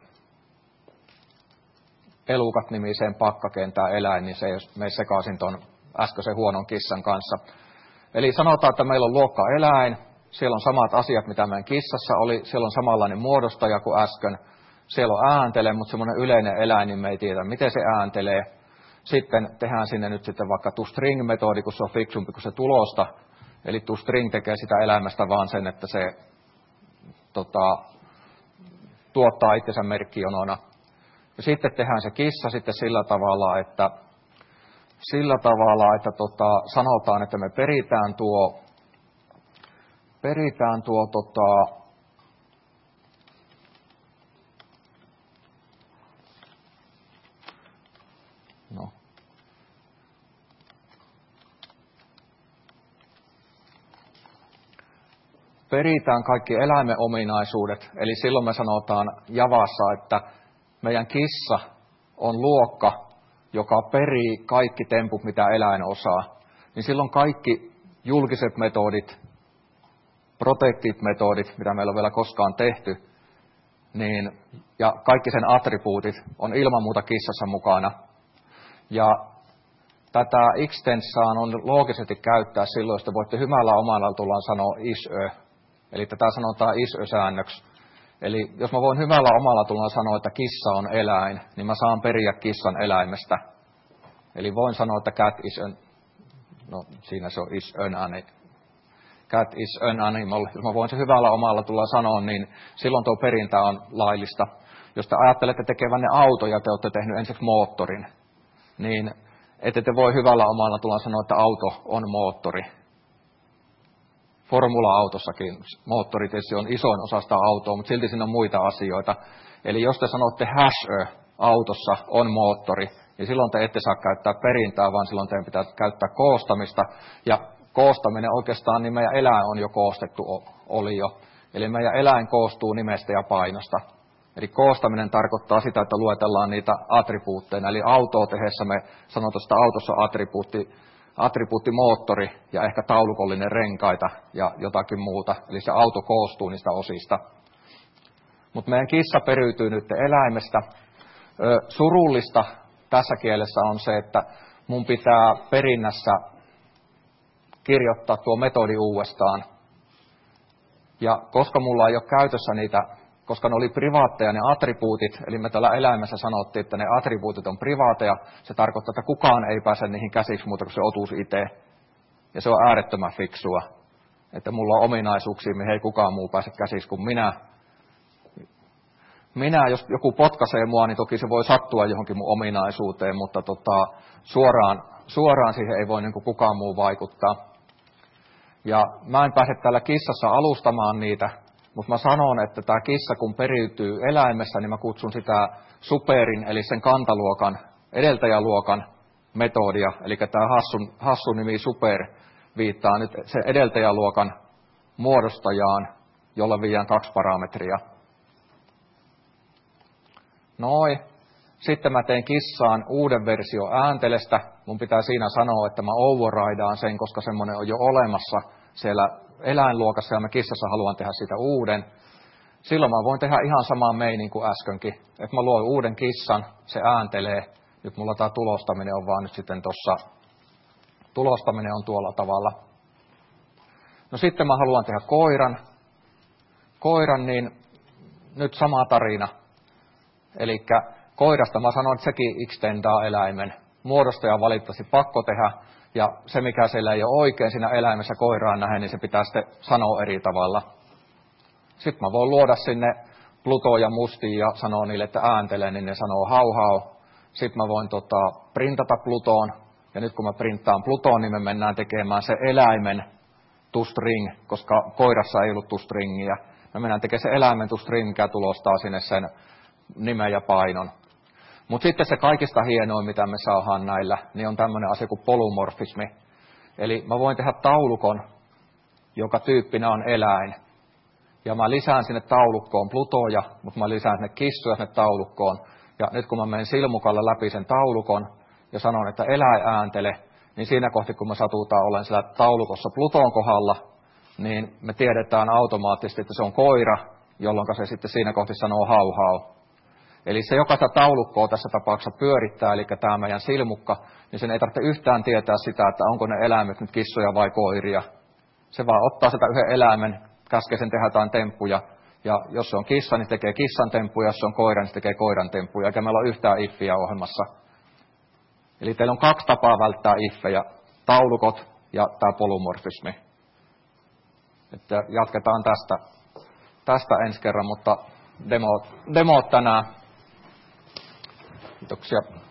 elukat-nimiseen pakkakeen tämä eläin, niin se ei mene sekaisin tuon äskeisen huonon kissan kanssa. Eli sanotaan, että meillä on luokka eläin, siellä on samat asiat, mitä meidän kissassa oli, siellä on samanlainen muodostaja kuin äsken, siellä on ääntele, mutta semmoinen yleinen eläin, niin me ei tiedä, miten se ääntelee. Sitten tehdään sinne nyt sitten vaikka toString-metodi, kun se on fiksumpi kuin se tulosta. Eli toString tekee sitä eläimestä vaan sen, että se tota, tuottaa itsensä merkkijonona. Ja sitten tehdään se kissa sitten sillä tavalla, että, sillä tavalla, että tota, sanotaan, että me peritään tuo, peritään tuo tota, no, peritään kaikki eläimen ominaisuudet, eli silloin me sanotaan Javassa, että meidän kissa on luokka, joka perii kaikki temput, mitä eläin osaa. Niin silloin kaikki julkiset metodit, protected-metodit, mitä meillä on vielä koskaan tehty, niin, ja kaikki sen attribuutit on ilman muuta kissassa mukana. Ja tätä extensaa on loogisesti käyttää silloin, että voitte hymällä omalla tullaan sanoa is-ö. Eli tätä sanotaan is-ö-säännöksi. Eli jos mä voin hyvällä omalla tullaan sanoa, että kissa on eläin, niin mä saan periä kissan eläimestä. Eli voin sanoa, että cat is an, no siinä se on is an animal. Cat is an animal. Jos mä voin se hyvällä omalla tullaan sanoa, niin silloin tuo perintä on laillista. Jos te ajattelette tekevänne auto ja te olette tehnyt ensiksi moottorin, niin ette te voi hyvällä omalla tullaan sanoa, että auto on moottori. Formula-autossakin moottori tietysti on isoin osa sitä autoa, mutta silti siinä on muita asioita. Eli jos te sanotte hash autossa on moottori, niin silloin te ette saa käyttää perintää, vaan silloin teidän pitää käyttää koostamista. Ja koostaminen oikeastaan, niin meidän eläin on jo koostettu olio. Eli meidän eläin koostuu nimestä ja painosta. Eli koostaminen tarkoittaa sitä, että luetellaan niitä attribuutteina. Eli autoa tehdessä me sanotaan, että autossa on attribuutti, attribuuttimoottori ja ehkä taulukollinen renkaita ja jotakin muuta. Eli se auto koostuu niistä osista. Mutta meidän kissa periytyy nyt eläimestä. Ö, surullista tässä kielessä on se, että mun pitää perinnässä kirjoittaa tuo metodi uudestaan. Ja koska mulla ei ole käytössä niitä, koska ne oli privaatteja ne attribuutit, eli me tällä eläimessä sanottiin, että ne attribuutit on privaateja, se tarkoittaa, että kukaan ei pääse niihin käsiksi muuta kuin se otuus itse. Ja se on äärettömän fiksua, että mulla on ominaisuuksia, mihin ei kukaan muu pääse käsiksi kuin minä. Minä, jos joku potkaisee mua, niin toki se voi sattua johonkin mun ominaisuuteen, mutta tota, suoraan, suoraan siihen ei voi niin kuin kukaan muu vaikuttaa. Ja mä en pääse täällä kissassa alustamaan niitä, mutta mä sanon, että tämä kissa kun periytyy eläimessä, niin mä kutsun sitä superin, eli sen kantaluokan, edeltäjäluokan metodia. Eli tämä hassun, hassun nimi super viittaa nyt sen edeltäjäluokan muodostajaan, jolla viedään kaksi parametria. Noi. Sitten mä tein kissaan uuden versio ääntelestä. Mun pitää siinä sanoa, että mä overridaan sen, koska semmoinen on jo olemassa siellä eläinluokassa ja mä kissassa haluan tehdä siitä uuden. Silloin mä voin tehdä ihan samaa meinin kuin äskenkin. Että mä luon uuden kissan, se ääntelee. Nyt mulla tämä tulostaminen on vaan nyt sitten tuossa, tulostaminen on tuolla tavalla. No sitten mä haluan tehdä koiran. Koiran, niin nyt sama tarina. Eli koirasta mä sanoin, että sekin extendaa eläimen. Muodostaja on valitettavasti pakko tehdä, ja se mikä siellä ei ole oikein siinä eläimessä koiraan nähden, niin se pitää sitten sanoa eri tavalla. Sitten mä voin luoda sinne Pluto ja Mustiin ja sanoa niille, että ääntele, niin ne sanoo hau hau. Sitten mä voin tota, printata Plutoon, ja nyt kun mä printtaan Plutoon, niin me mennään tekemään se eläimen to string, koska koirassa ei ollut to stringiä. Me mennään tekemään se eläimen to string, mikä tulostaa sinne sen nimen ja painon. Mutta sitten se kaikista hienoin, mitä me saadaan näillä, niin on tämmöinen asia kuin polymorfismi. Eli mä voin tehdä taulukon, joka tyyppinä on eläin. Ja mä lisään sinne taulukkoon Plutoja, mutta mä lisään sinne kissoja sinne taulukkoon. Ja nyt kun mä menen silmukalla läpi sen taulukon ja sanon, että eläin ääntele, niin siinä kohti kun mä satutaan olen siellä taulukossa Pluton kohdalla, niin me tiedetään automaattisesti, että se on koira, jolloin se sitten siinä kohti sanoo hau hau. Eli se jokaista taulukkoa tässä tapauksessa pyörittää, eli tämä meidän silmukka, niin sen ei tarvitse yhtään tietää sitä, että onko ne eläimet nyt kissoja vai koiria. Se vaan ottaa sitä yhden eläimen, käskee sen tehdä jotain temppuja, ja jos se on kissa, niin tekee kissan temppuja, jos se on koira, niin se tekee koiran temppuja, eikä meillä ole yhtään iffiä ohjelmassa. Eli teillä on kaksi tapaa välttää iffejä, taulukot ja tämä polymorfismi. Että jatketaan tästä, tästä ensi kerran, mutta demo, demo tänään. Kiitoksia.